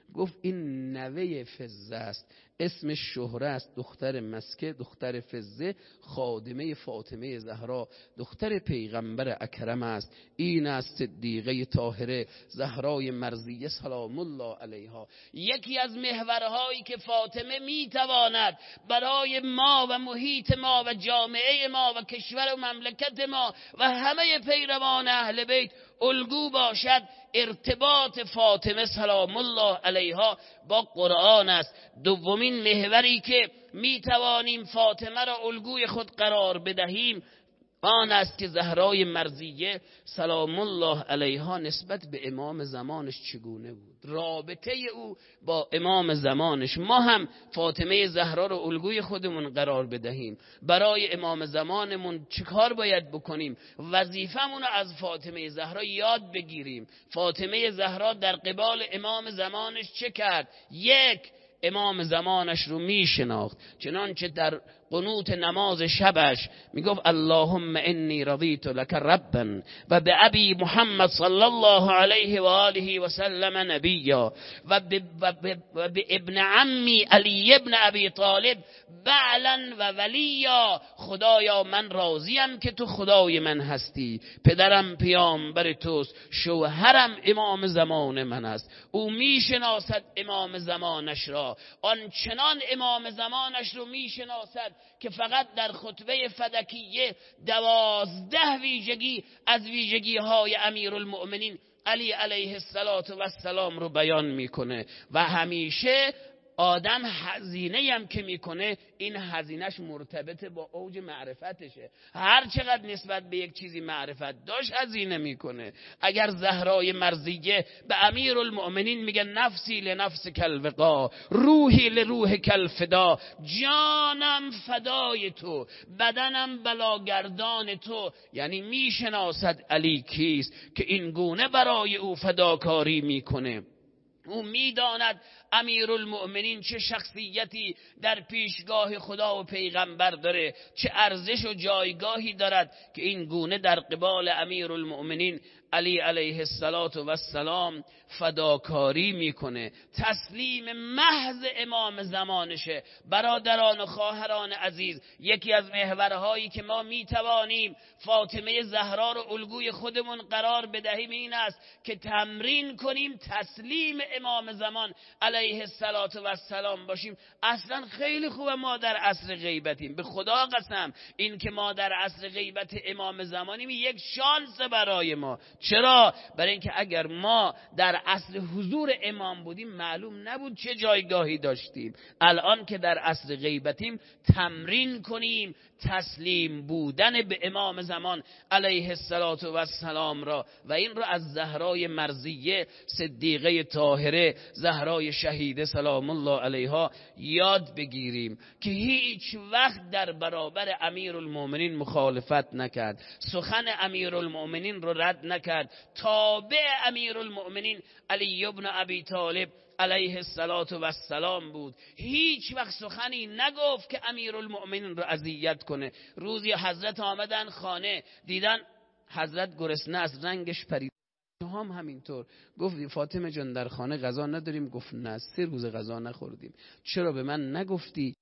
گفت این نوه فزه است، اسم شهره است، دختر مسکه، دختر فزه، خادمه فاطمه زهرا دختر پیغمبر اکرم است. این است صدیقه طاهره زهرای مرضیه سلام الله علیها. یکی از محورهایی که فاطمه میتواند برای ما و محیط ما و جامعه ما و کشور و مملکت ما و همه پیروان اهل بیت الگو باشد، ارتباط فاطمه سلام الله علیها با قرآن است. دومین محوری که می توانیم فاطمه را الگوی خود قرار بدهیم آن است که زهرای مرضیه سلام الله علیها نسبت به امام زمانش چگونه بود، رابطه او با امام زمانش. ما هم فاطمه زهرا رو الگوی خودمون قرار بدهیم. برای امام زمانمون چه کار باید بکنیم؟ وظیفمون رو از فاطمه زهرا یاد بگیریم. فاطمه زهرا در قبال امام زمانش چه کرد؟ یک، امام زمانش رو میشناخت، چنانچه در قنوت نماز شبش میگفت اللهم انی رضیت لک ربا و به ابی محمد صلی الله علیه و آله و سلم نبیا و به ابن عمی علی ابن ابی طالب بعلا و ولیا. خدایا من راضیم که تو خدای من هستی، پدرم پیامبر توست، شوهرم امام زمان من است. او میشناسد امام زمانش را، آنچنان امام زمانش رو میشناسد که فقط در خطبه فدکیه 12 ویژگی از ویژگی های امیرالمؤمنین علی علیه السلام رو بیان میکنه. و همیشه آدم هزینه هم که میکنه این هزینهش مرتبط با اوج معرفتشه. هر چقدر نسبت به یک چیزی معرفت داشت هزینه میکنه. اگر زهرای مرضیه به امیرالمؤمنین میگه نفسی لنفس کلوقا، روحی لروح کلفدا، جانم فدای تو، بدنم بلاگردان تو، یعنی میشناسد علی کیست که این گونه برای او فداکاری میکنه. او میداند امیرالمؤمنین چه شخصیتی در پیشگاه خدا و پیغمبر داره، چه ارزش و جایگاهی دارد که این گونه در قبال امیرالمؤمنین علی علیه السلام فداکاری میکنه. تسلیم محض امام زمانشه. برادران و خواهران عزیز، یکی از محورهایی که ما میتوانیم فاطمه زهرا رو الگوی خودمون قرار بدهیم این است که تمرین کنیم تسلیم امام زمان علیه السلام باشیم. اصلا خیلی خوبه ما در عصر غیبتیم، به خدا قسم این که ما در عصر غیبت امام زمانیم یک شانس برای ما. چرا؟ برای اینکه اگر ما در عصر حضور امام بودیم معلوم نبود چه جایگاهی داشتیم. الان که در عصر غیبتیم تمرین کنیم تسلیم بودن به امام زمان علیه السلام را و این را از زهرای مرضیه صدیقه طاهره زهرای شهیده سلام الله علیها یاد بگیریم که هیچ وقت در برابر امیرالمؤمنین مخالفت نکرد، سخن امیرالمؤمنین رو رد نکرد، تابع امیرالمؤمنین علی ابن ابی طالب علیه السلام بود. هیچ وقت سخنی نگفت که امیرالمؤمنین رو اذیت کنه. روزی حضرت آمدن خانه، دیدن حضرت گرسنه از رنگش پرید. هم همینطور گفت فاطمه جان در خانه غذا نداریم؟ گفت نه 3 روز غذا نخوردیم. چرا به من نگفتی؟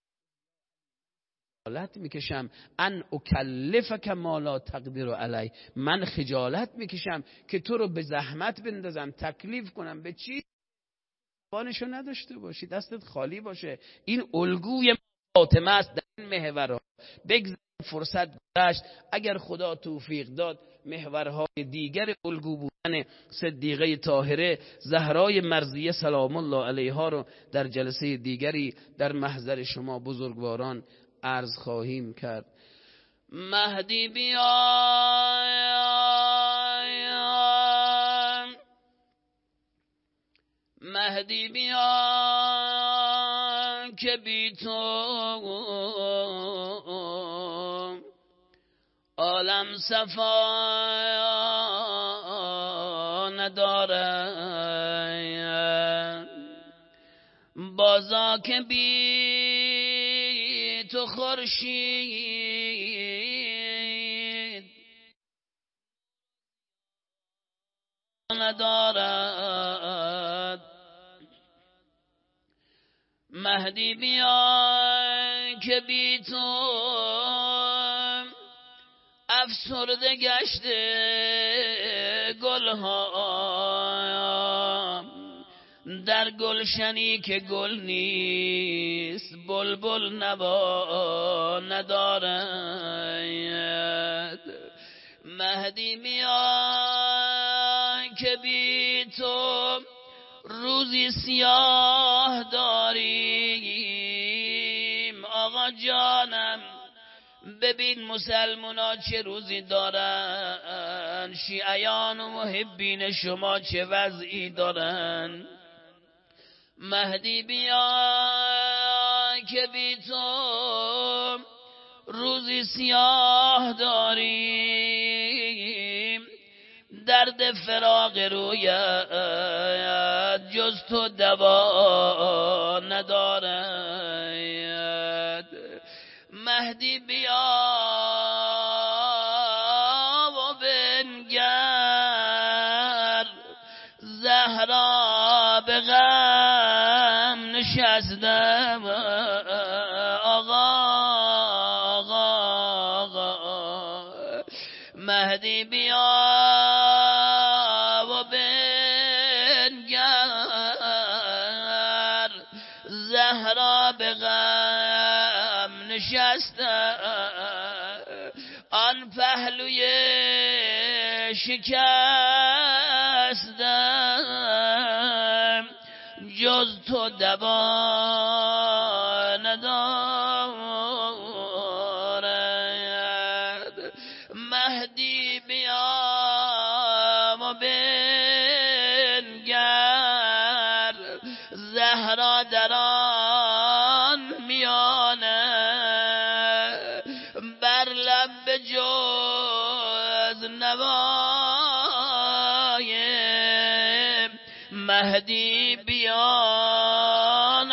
خجالت میکشم ان اکلفک ما لا تقدر علی، من خجالت میکشم که تو رو به زحمت بندازم، تکلیف کنم به چی بانشو نداشته باشی، دستت خالی باشه. این الگوی فاطمه است در این محورها. بگذاریم فرصت گذشت، اگر خدا توفیق داد محورهای دیگر الگو بودن صدیقه طاهره زهرای مرضیه سلام الله علیها رو در جلسه دیگری در محضر شما بزرگواران عرض خواهیم کرد. مهدی بیا، مهدی بیا که بی تو عالم صفا نداره، بازا که بی تو خورشید ندارد. مهدی بیا که بی تو افسرده گشته گلها، در گلشنی که گل نیست بلبل نوا ندارد. مهدی میای که بی تو روزی سیاه داریم. آقا جانم ببین مسلمونا چه روزی دارن، شیعیان و محبین شما چه وضعی دارن. مهدی بیا که بی تو روزی سیاه داریم، درد فراق رویت جز تو دوا ندارد. مهدی بیا و بنگر زهرا به غم نشستم. آقا مهدی بیا و بنگر زهرا به غم نشستم. آن پهلوی شکستم جز تو دوا ندارد. مهدی بیا و بنگر زهرا در آن میانه، بر لب جز نوای مهدی بیا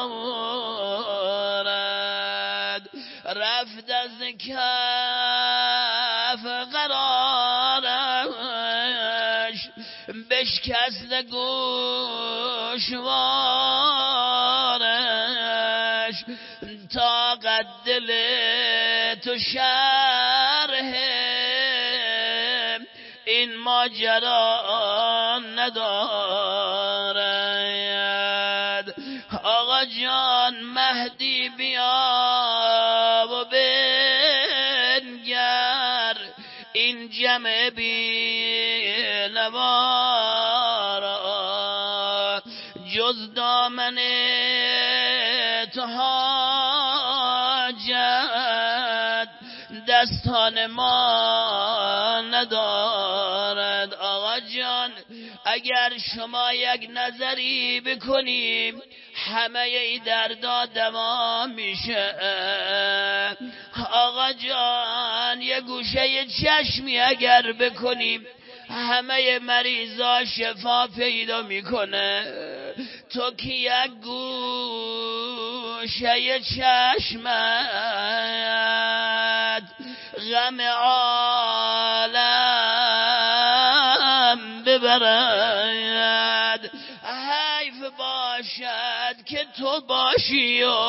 ندارد. رفت از کف قرارش بشکست گوشوارش، طاقت دل تو شرح این ماجرا ندارد. آقا جان مهدی بیا و بنگر این جمع بی نوارا، جز دامن تو حاجت دستان ما ندارد. آقا جان اگر شما یک نظری بکنیم همه ای دردا دوا میشه. آقا جان یه گوشه چشمی اگر بکنیم همه مریضا شفا پیدا میکنه. تو که یک گوشه چشمت غم عالم ببرد، حیف باشد که تو باشی و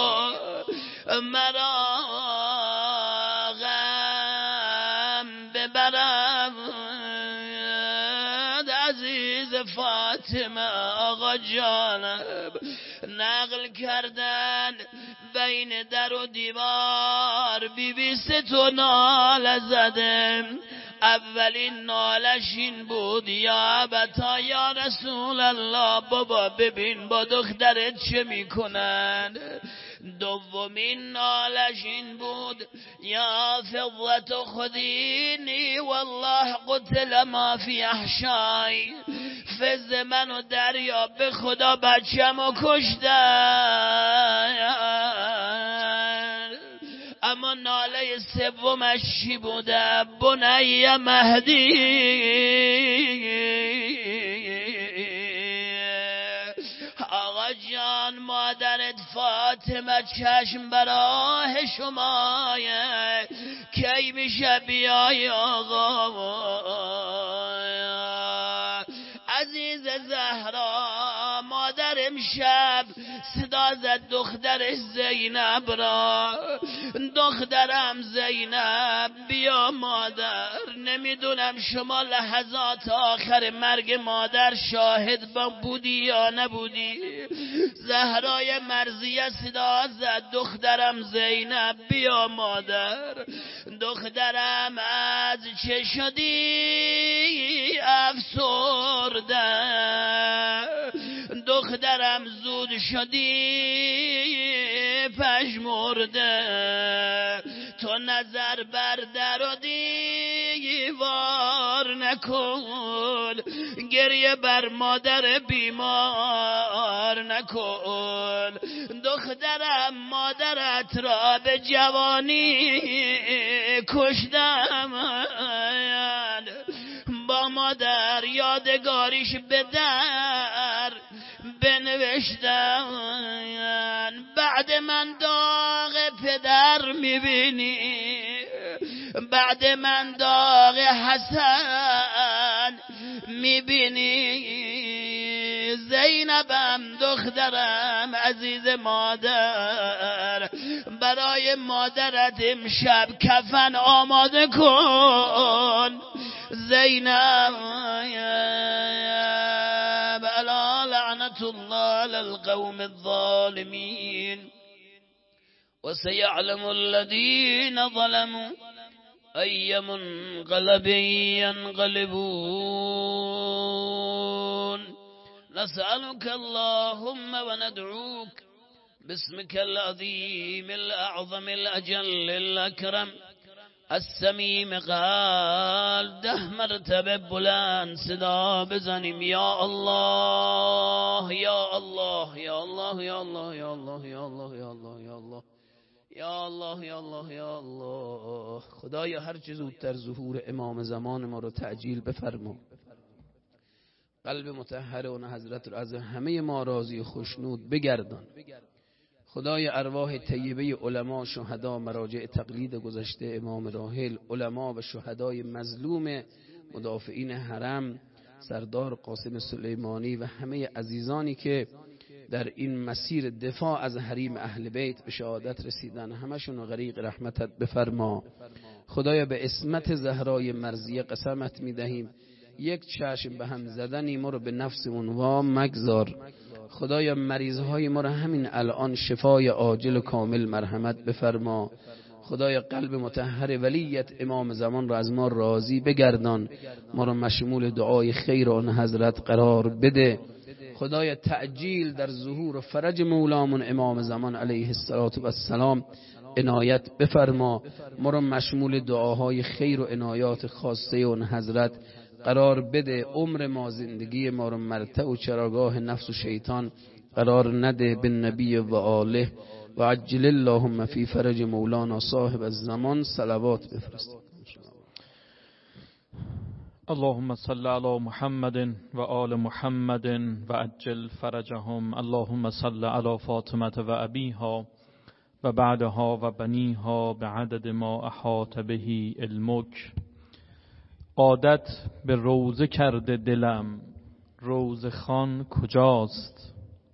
مرا غم ببرد. عزیز فاطمه آقا جانم نقل کردن بین در و دیوار بی ستو ناله زدم. اولین نالش این بود یا ابتا یا رسول الله، بابا ببین با دخترت چه میکنن. دومین نالش این بود یا فضت خدینی والله قتل ما فی احشای، فض منو دریا به خدا بچه‌مو کشتن. اما ناله سومش چی بوده؟ بنی مهدی آقا جان مادرت فاطمه چشم براه شمایه، کی میشه بیای آقا؟ عزیز زهرا مادرم شب صدا زد دخترش زینب را، دخترم زینب بیا مادر، نمیدونم شما لحظات آخر مرگ مادر شاهد بودی یا نبودی. زهرای مرضیه صدا زد دخترم زینب بیا مادر، دخترم از چه شدی افسرده، دخترم زود شدی پژمرده، تو نظر بر در و دیوار نکن، گریه بر مادر بیمار نکن. دخترم مادرت را به جوانی کشتم، با مادر یادگاریش به در بنوشتم. بعد من داغ پدر میبینی، بعد من داغ حسن میبینی. زینبم دخترم عزیز مادر، برای مادرت امشب کفن آماده کن. زینب الا لعنت الله علی القوم الظالمین و سیعلم الذین ظلموا ای منقلب ینقلبون. نسألك اللهم وندعوك باسمك العظيم الأعظم الأجل الأكرم السمیم قال 10 مرتبه بلند صدا بزنیم یا الله یا الله یا الله یا الله یا الله یا الله یا الله یا الله یا الله یا الله یا الله. خدایا هر چه زودتر ظهور امام زمان ما رو تعجیل بفرما، قلب مطهر اون حضرت رو از همه ما راضی و خوشنود بگردان. خدای ارواح طیبه علما، شهدا، مراجع تقلید گذشته، امام راحل، علما و شهدای مظلوم مدافعین حرم، سردار قاسم سلیمانی و همه عزیزانی که در این مسیر دفاع از حریم اهل بیت به شهادت رسیدن، همشون رو غریق رحمتت بفرما. خدایا به اسمت زهرای مرضیه قسمت میدهیم یک چشم به هم زدنی ما رو به نفسمون وا مگذار. خدایا مریضهای ما رو همین الان شفای عاجل و کامل مرحمت بفرما. خدایا قلب مطهر ولیت امام زمان رو از ما راضی بگردان، ما رو مشمول دعای خیر آن حضرت قرار بده. خدایا تعجیل در ظهور و فرج مولامون امام زمان علیه السلام عنایت بفرما، ما رو مشمول دعاهای خیر و عنایات خاصه اون حضرت قرار بده. عمر ما، زندگی ما رو مرتع و چراگاه نفس و شیطان قرار نده. به نبی و آله و عجل اللهم فی فرج مولانا صاحب الزمان صلوات بفرست.
اللهم صل علی محمد و آل محمد و عجل فرجهم. اللهم صل علی فاطمه و ابیها و بعدها و بنیها بعدد ما احاط به علمک. عادت به روزه کرده دلم، روزه خان کجاست؟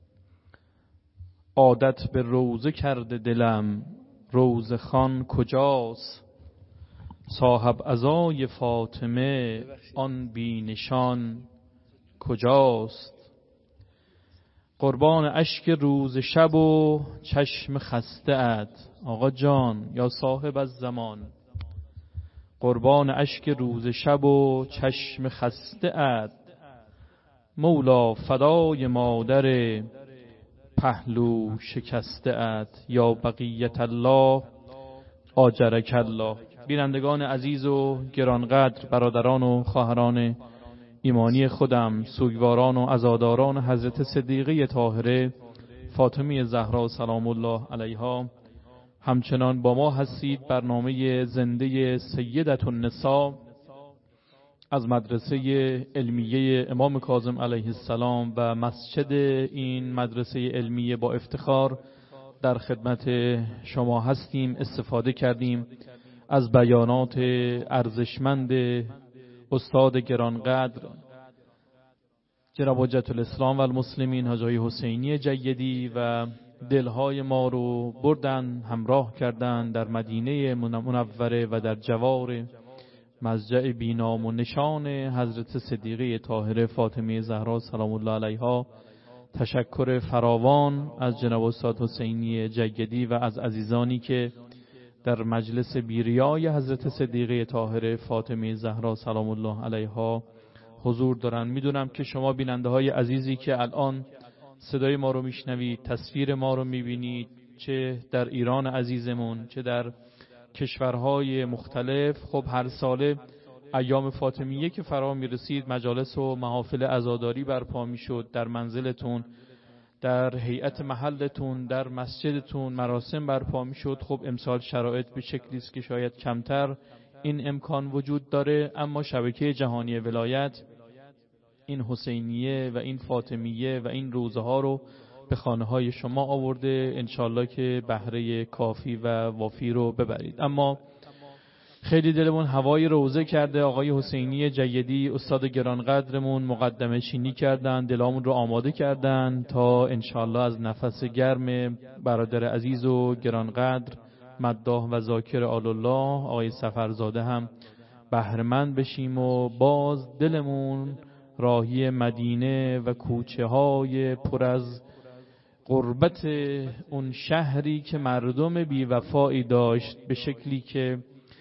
عادت به روزه کرده دلم، روزه خان کجاست؟ صاحب عزای فاطمه آن بی نشان کجاست؟ قربان اشک روز شب و چشم خسته ات آقا جان یا صاحب الزمان. قربان اشک روز شب و چشم خسته ات مولا، فدای مادر پهلو شکسته ات یا بقیت الله آجرک الله. بینندگان عزیز و گرانقدر، برادران و خواهران ایمانی خودم، سوگواران و عزاداران حضرت صدیقه طاهره فاطمه زهرا سلام الله علیها، همچنان با ما هستید. برنامه زنده سیدة النساء از مدرسه علمیه امام کاظم علیه السلام و مسجد این مدرسه علمیه با افتخار در خدمت شما هستیم. استفاده کردیم از بیانات ارزشمند استاد گرانقدر جناب حجت الاسلام و المسلمین حاج آقای حسینی جیدی و دلهای ما رو بردن، همراه کردن در مدینه منوره و در جوار مضجع بینام و نشان حضرت صدیقه طاهره فاطمه زهرا سلام الله علیها. تشکر فراوان از جناب استاد حسینی جیدی و از عزیزانی که در مجلس بیریای حضرت صدیقه طاهره فاطمه زهرا سلام الله علیها حضور دارن. میدونم که شما بیننده های عزیزی که الان صدای ما رو میشنوید، تصویر ما رو میبینید، چه در ایران عزیزمون چه در کشورهای مختلف، خب هر ساله ایام فاطمیه که فرا میرسید مجالس و محافل عزاداری برپا میشد. در منزلتون، در هیئت محلتون، در مسجدتون مراسم برپا میشد. خب امسال شرایط به شکلی است که شاید کمتر این امکان وجود داره، اما شبکه جهانی ولایت این حسینیه و این فاطمیه و این روزه ها رو به خانه های شما آورده. انشالله که بهره کافی و وافی رو ببرید. اما خیلی دلمون هوای روزه کرده. آقای حسینی جیدی استاد گرانقدرمون مقدمه چینی کردن، دلامون رو آماده کردن تا انشالله از نفس گرم برادر عزیز و گرانقدر مداح و ذاکر آل الله آقای سفرزاده هم بهره‌مند بشیم و باز دلمون راهی مدینه و کوچه های پر از غربت اون شهری که مردم بی‌وفایی داشت، به شکلی که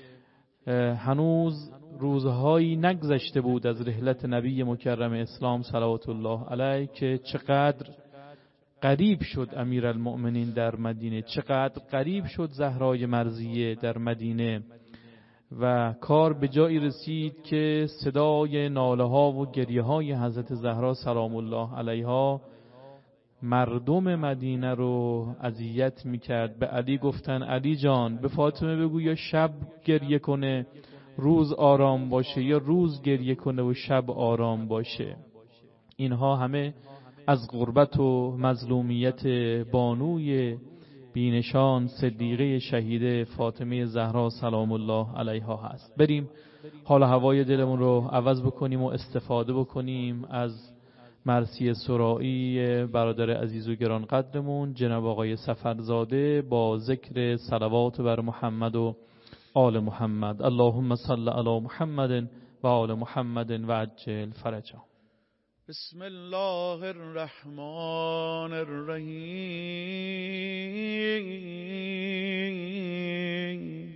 هنوز روزهایی نگذشته بود از رحلت نبی مکرم اسلام صلوات الله علیه که چقدر قریب شد امیرالمؤمنین در مدینه، چقدر قریب شد زهرای مرضیه در مدینه و کار به جایی رسید که صدای ناله ها و گریه های حضرت زهرا سلام الله علیها مردم مدینه رو اذیت میکرد. به علی گفتن علی جان به فاطمه بگو یا شب گریه کنه روز آرام باشه یا روز گریه کنه و شب آرام باشه. اینها همه از غربت و مظلومیت بانوی بینشان صدیقه شهیده فاطمه زهرا سلام الله علیها هست. بریم حال هوای دلمون رو عوض بکنیم و استفاده بکنیم از مرثیه سرایی برادر عزیز و گرانقدرمون جناب آقای سفرزاده با ذکر صلوات بر محمد و آل محمد. اللهم صل علی محمد و آل محمد و عجل فرجهم.
بسم الله الرحمن الرحیم.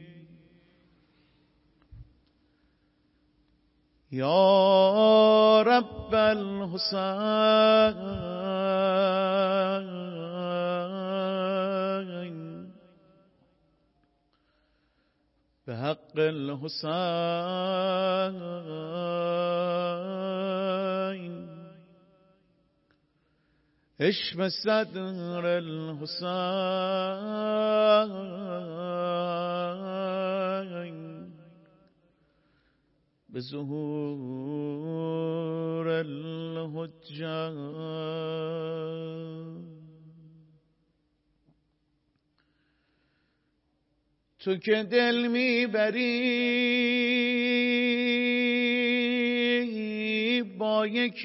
یا رب الحسین به حق الحسین اشف صدر الحسین به ظهور الحجه. تو که دل میبری با یک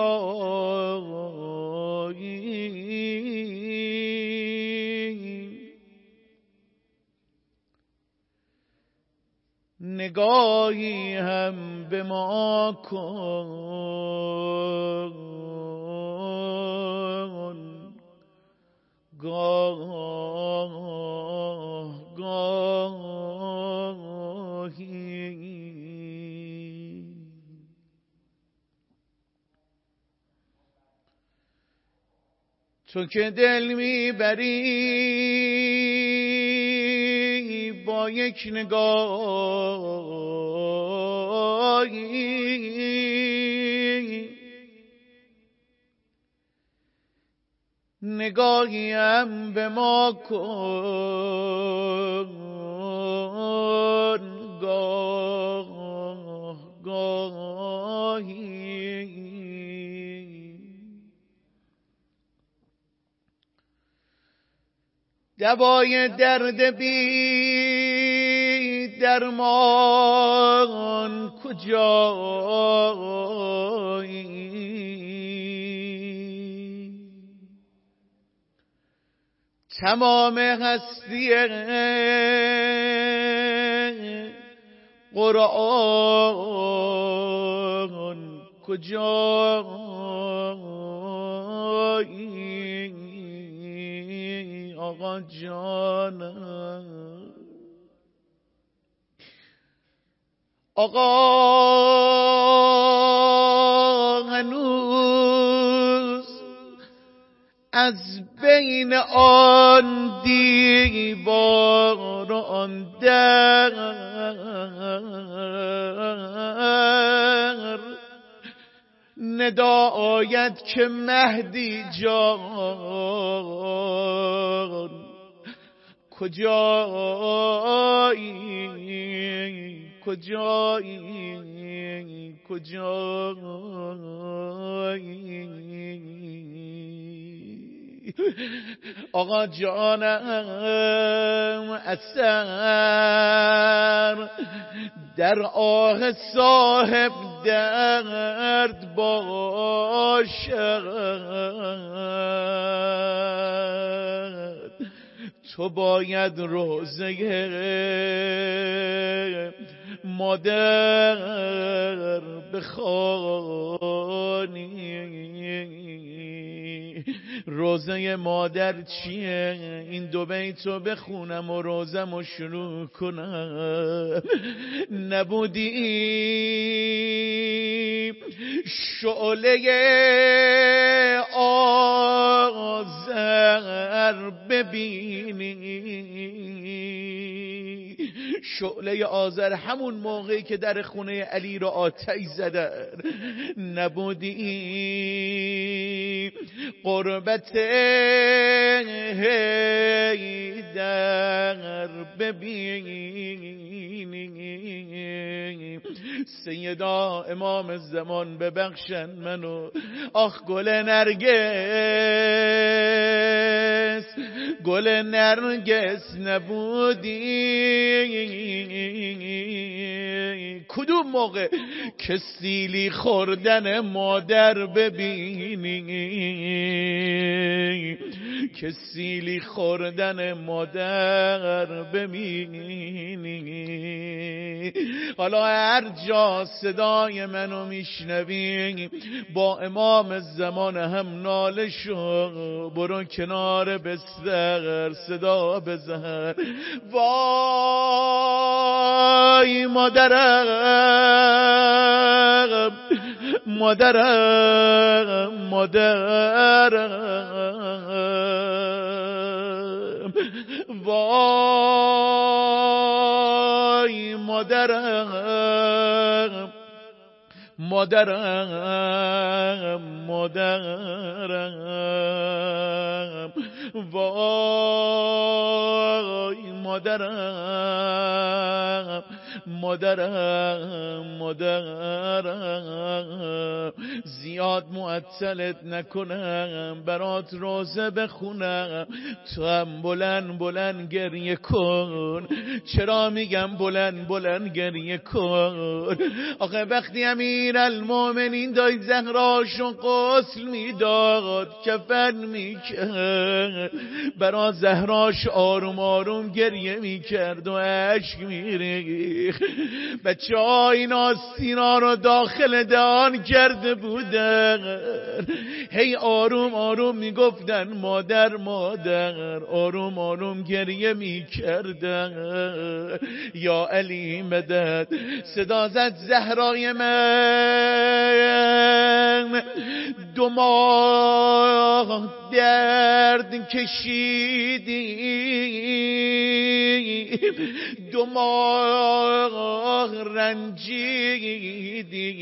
نگاهی هم به ما کن، گاهی تو که دل میبری با یک نگاهی هم به ما کن، گاهی دوای درد بی درمان کجایی؟ تمام هستی قرآن کجایی آقا جانم؟ آقا هنوز از بین آن دیوار آن در ندا آید که مهدی جان کجایی کجایی کجایی آقا جانم اثر در آه صاحب درد باشد تو باید روزه مادر بخوانی. روزه مادر چیه؟ این دو بیتو بخونم و روزمو شروع کنم. نبودی شعله آذر ببینی، شعله آذر همون موقعی که در خونه علی را آتش زدن. نبودی قربت حیدر ببینی. سیدا امام زمان ببخشن منو، آخ گل نرگس گل نرگس نبودی کدوم موقع که سیلی خوردن مادر ببینی، که سیلی خوردن مادر ببینی. حالا هر جا صدای منو میشنوی با امام زمان هم ناله شو، برو کنار بستر صدا بزن وای مادرم مادرم مادرم وای مادرم مادرم مادرم وای مادرم مادرم مادرم. زیاد معطلت نکنم برات روزه بخونم، تو هم بلند بلند گریه کن. چرا میگم بلند بلند گریه کن؟ آخه وقتی امیرالمومنین دای زهراشو غسل میداد کفن میکرد، برا زهراش آروم آروم گریه میکرد و اشک میریخت. بچه ها این آستینا رو داخل دهان کرده بودن، هی آروم آروم میگفتن مادر مادر، آروم آروم گریه میکردن. یا علی مدد. صدا زد زهرای من 2 ماه درد کشیدی، 2 ماه رنجیدی،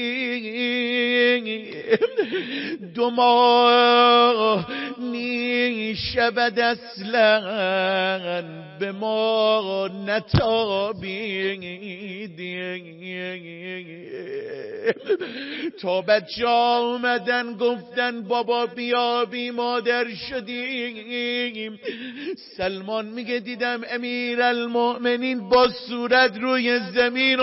2 ماه می شود اصلا به ما نتابیدی. تا بچه آمدن گفتن بابا بیا بی مادر شدیم. سلمان میگه دیدم امیرالمؤمنین با صورت روی زمین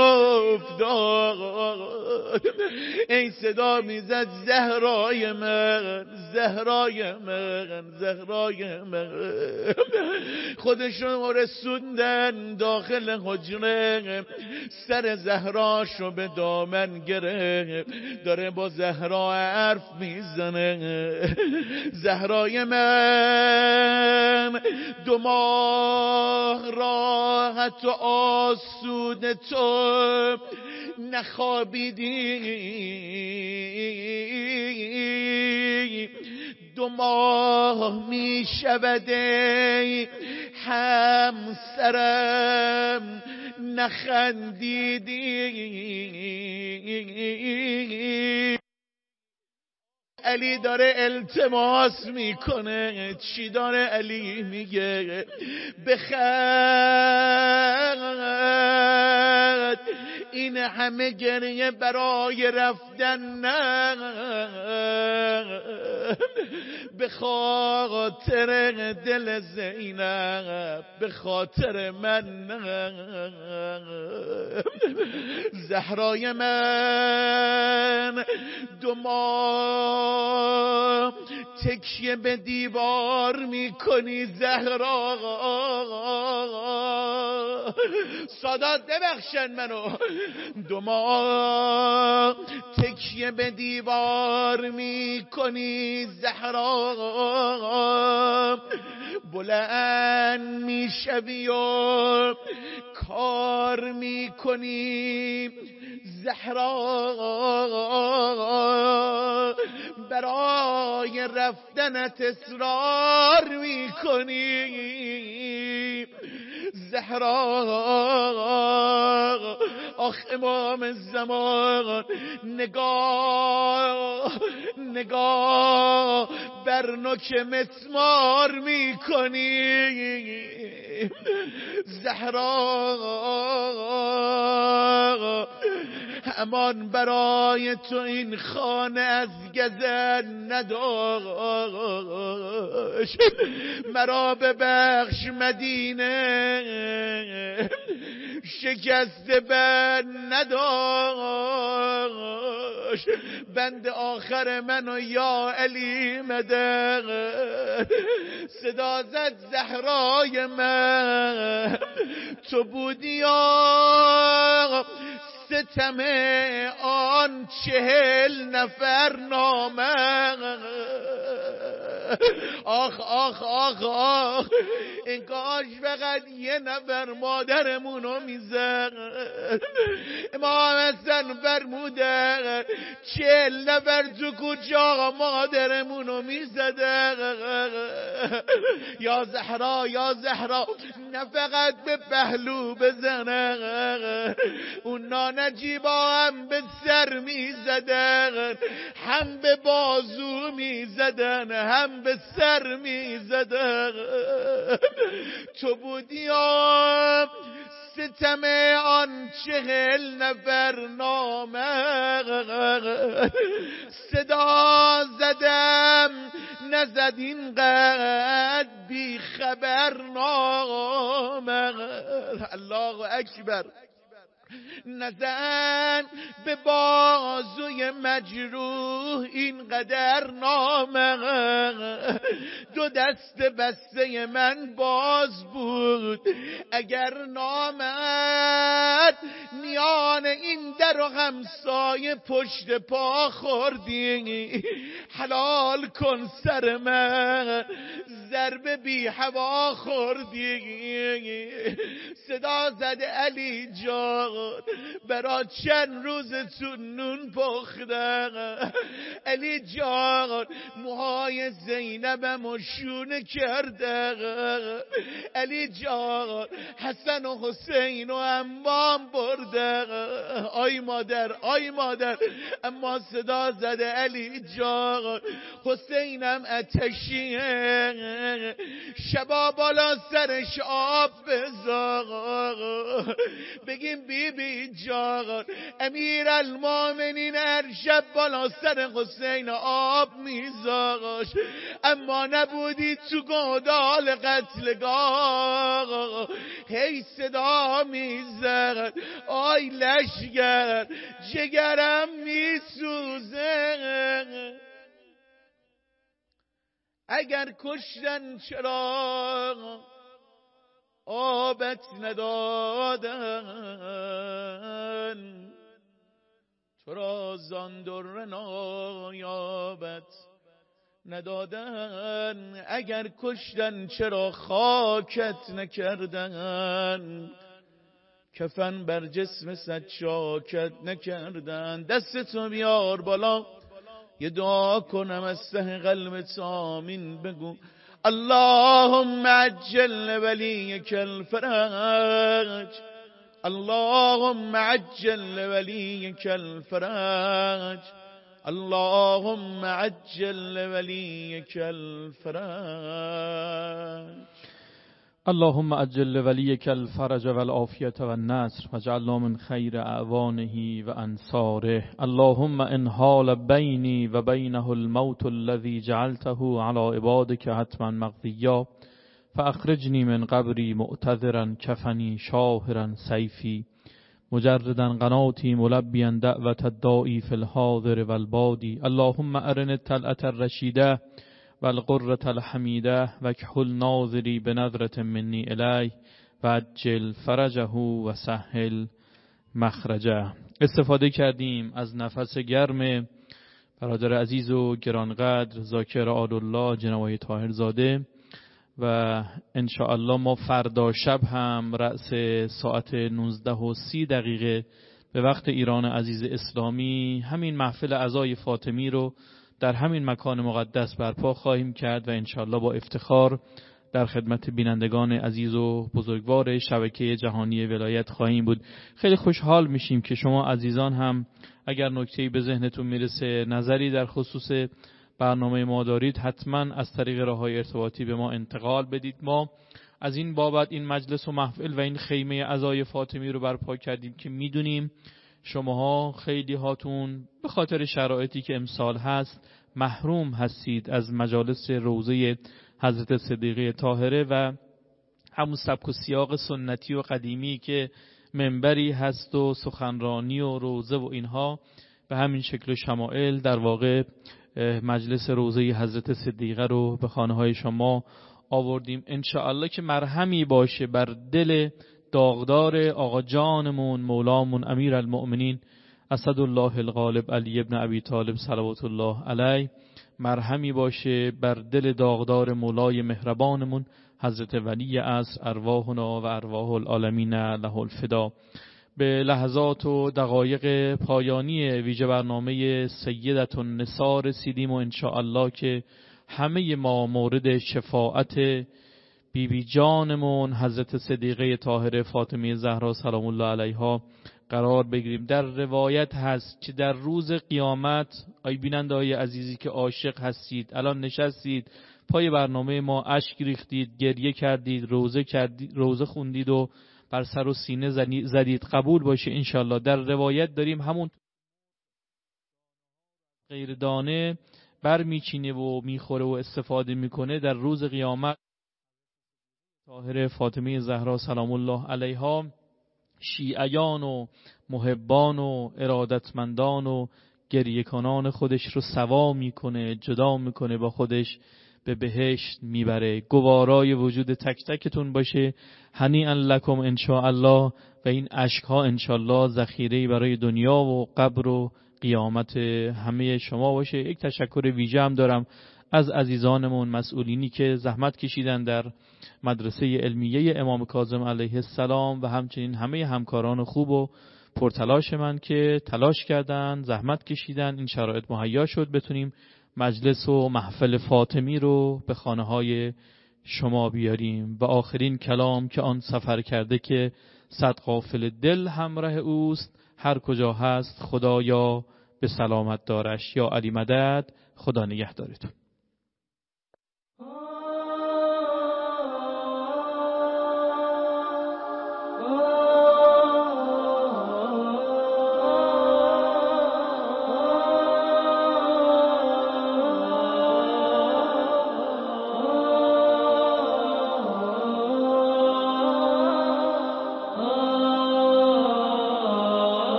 افتاد. این صدا میزد زهرای من، زهرای من، زهرای من. خودشون رسوندن داخل حجره، سر زهراشو به دامن گره، داره با زهرا حرف میزنه. زهرای من 2 ماه راحت و آسوده تو نخوابیدی، 2 ماه می شوده همسرم نخندیدی. علی داره التماس میکنه. چی داره علی میگه؟ بخند، این همه گریه برای رفتن نه، به خاطر دل زینب، به خاطر من نه. زهرای من 2 ماه تکیه به دیوار میکنی زهرا. سادات ببخشن منو. 2 ماه تکیه به دیوار میکنی زهرا. بلند میشوی و کار میکنی زهرا. برای رفتنت اصرار میکنی زهرا. آخ امام زمان، نگاه بر نوک مسمار میکنی زهرا. امان برای تو این خانه از گزن نداشت. مرا ببخش مدینه شکست بند نداشت. بند آخر منو یا علی مدد. صدا زد زهرای من تو بودی یا ستم آن 40 نفر نامه. آخ آخ آخ آخ، این کاش فقط 1 نفر مادرمونو میزد. امام حسن فرمودن 40 نفر تو کوچه آقا مادرمونو میزدن. یا زهرا یا زهرا، نه فقط به پهلو بزنن، اون نانجیبا هم به سر میزدن، هم به بازو میزدن، هم به سر میزدن. تو بودی ستم آن 40 نفر نامه. صدا زدم نزد اینقدر بی خبر نامه. الله اکبر. نزن به بازوی مجروح اینقدر نامه. 2 دست بسته من باز بود اگر نامد. میان این در و همسایه پشت پا خوردی. حلال کن سر من، ضربه بی هوا خوردی. صدا زد علی جان برا چند روزتون نون پختم. علی جان موهای زینبم و شونه کردم. علی جان حسن و حسین و امام بردم. آی مادر آی مادر، اما صدا زده علی جان حسینم آتشیه، شبا بالا سرش آب بذار. بگیم بی بی جان امیر المومنین هر شب بالا سر حسین آب میذاش، اما نبودی تو گودال قتلگاه. هی صدا میزد آی لشگر جگرم میسوزه. اگر کشتن چرا آبت ندادن، تو را زان در نایابت ندادن. اگر کشتن چرا خاکت نکردن، کفن بر جسم سجاکت نکردن. دستتو بیار بالا یه دعا کنم از ته قلبت آمین بگو. اللهم عجل ولیک الفرج، اللهم عجل ولیک الفرج، اللهم عجل ولیک الفرج.
اللهم عجل ولیک الفرج والعافیة والنصر واجعلنا من خیر اعوانه و انصاره. اللهم ان حال بینی و بینه الموت الذی جعلته علی عبادک حتما مقضیا فاخرجنی من قبری معتذرا کفنی شاهرا سیفی مجردا قناتی ملبیا دعوة الداعی فی الحاضر والبادی. اللهم ارن الطلعة الرشیده والقرة الحمیده وکحل ناظری بنظرة منی الیه و عجل فرجه و سهل مخرجه. استفاده کردیم از نفس گرم برادر عزیز و گرانقدر ذاکر آل‌الله جناب طاهرزاده و انشاءالله ما فردا شب هم رأس ساعت 19:30 به وقت ایران عزیز اسلامی همین محفل عزای فاطمی رو در همین مکان مقدس برپا خواهیم کرد و انشاءالله با افتخار در خدمت بینندگان عزیز و بزرگوار شبکه جهانی ولایت خواهیم بود. خیلی خوشحال میشیم که شما عزیزان هم اگر نکته‌ای به ذهنتون میرسه، نظری در خصوص برنامه ما دارید، حتما از طریق راه‌های ارتباطی به ما انتقال بدید. ما از این بابت این مجلس و محفل و این خیمه عزای فاطمی رو برپا کردیم که میدونیم شماها خیلی هاتون به خاطر شرایطی که امسال هست محروم هستید از مجالس روضه حضرت صدیقه طاهره و همون سبک و سیاق سنتی و قدیمی که منبری هست و سخنرانی و روضه و اینها به همین شکل و شمائل در واقع مجلس روضه حضرت صدیقه رو به خانه های شما آوردیم. انشاءالله که مرهمی باشه بر دل داغدار آقا جانمون مولامون امیر المؤمنین اسدالله الغالب علی ابن ابی طالب صلوات الله علیه، مرهمی باشه بر دل داغدار مولای مهربانمون حضرت ولی عصر ارواحنا و ارواح العالمین له الفدا. به لحظات و دقایق پایانی ویژه برنامه سیدة النساء رسیدیم و انشاءالله که همه ما مورد شفاعت بیبی جانمون حضرت صدیقه طاهره فاطمه زهرا سلام الله علیها قرار بگیریم. در روایت هست که در روز قیامت ای بیننده‌های عزیزی که عاشق هستید، الان نشستید پای برنامه ما اشک ریختید، گریه کردید، روزه خوندید و بر سر و سینه زدید، قبول باشه انشالله. در روایت داریم همون غیر دانه بر میچینه و میخوره و استفاده میکنه در روز قیامت. طاهره فاطمه زهرا سلام الله علیها شیعیان و محبان و ارادتمندان و گریه‌کنان خودش رو سوا میکنه، جدا میکنه، با خودش به بهشت میبره. گوارای وجود تک تکتون باشه. هنیئا لکم انشاءالله و این اشکها انشاءالله ذخیره‌ای برای دنیا و قبر و قیامت همه شما باشه. یک تشکر ویژه هم دارم از عزیزانمون مسئولینی که زحمت کشیدن در مدرسه علمیه امام کاظم علیه السلام و همچنین همه همکاران خوب و پرتلاش من که تلاش کردن، زحمت کشیدن، این شرایط مهیا شد بتونیم مجلس و محفل فاطمی رو به خانه‌های شما بیاریم. و آخرین کلام که آن سفر کرده که صد غافل دل همراه اوست، هر کجا هست خدایا به سلامت دارش. یا علی مدد، خدا نگهدارتون.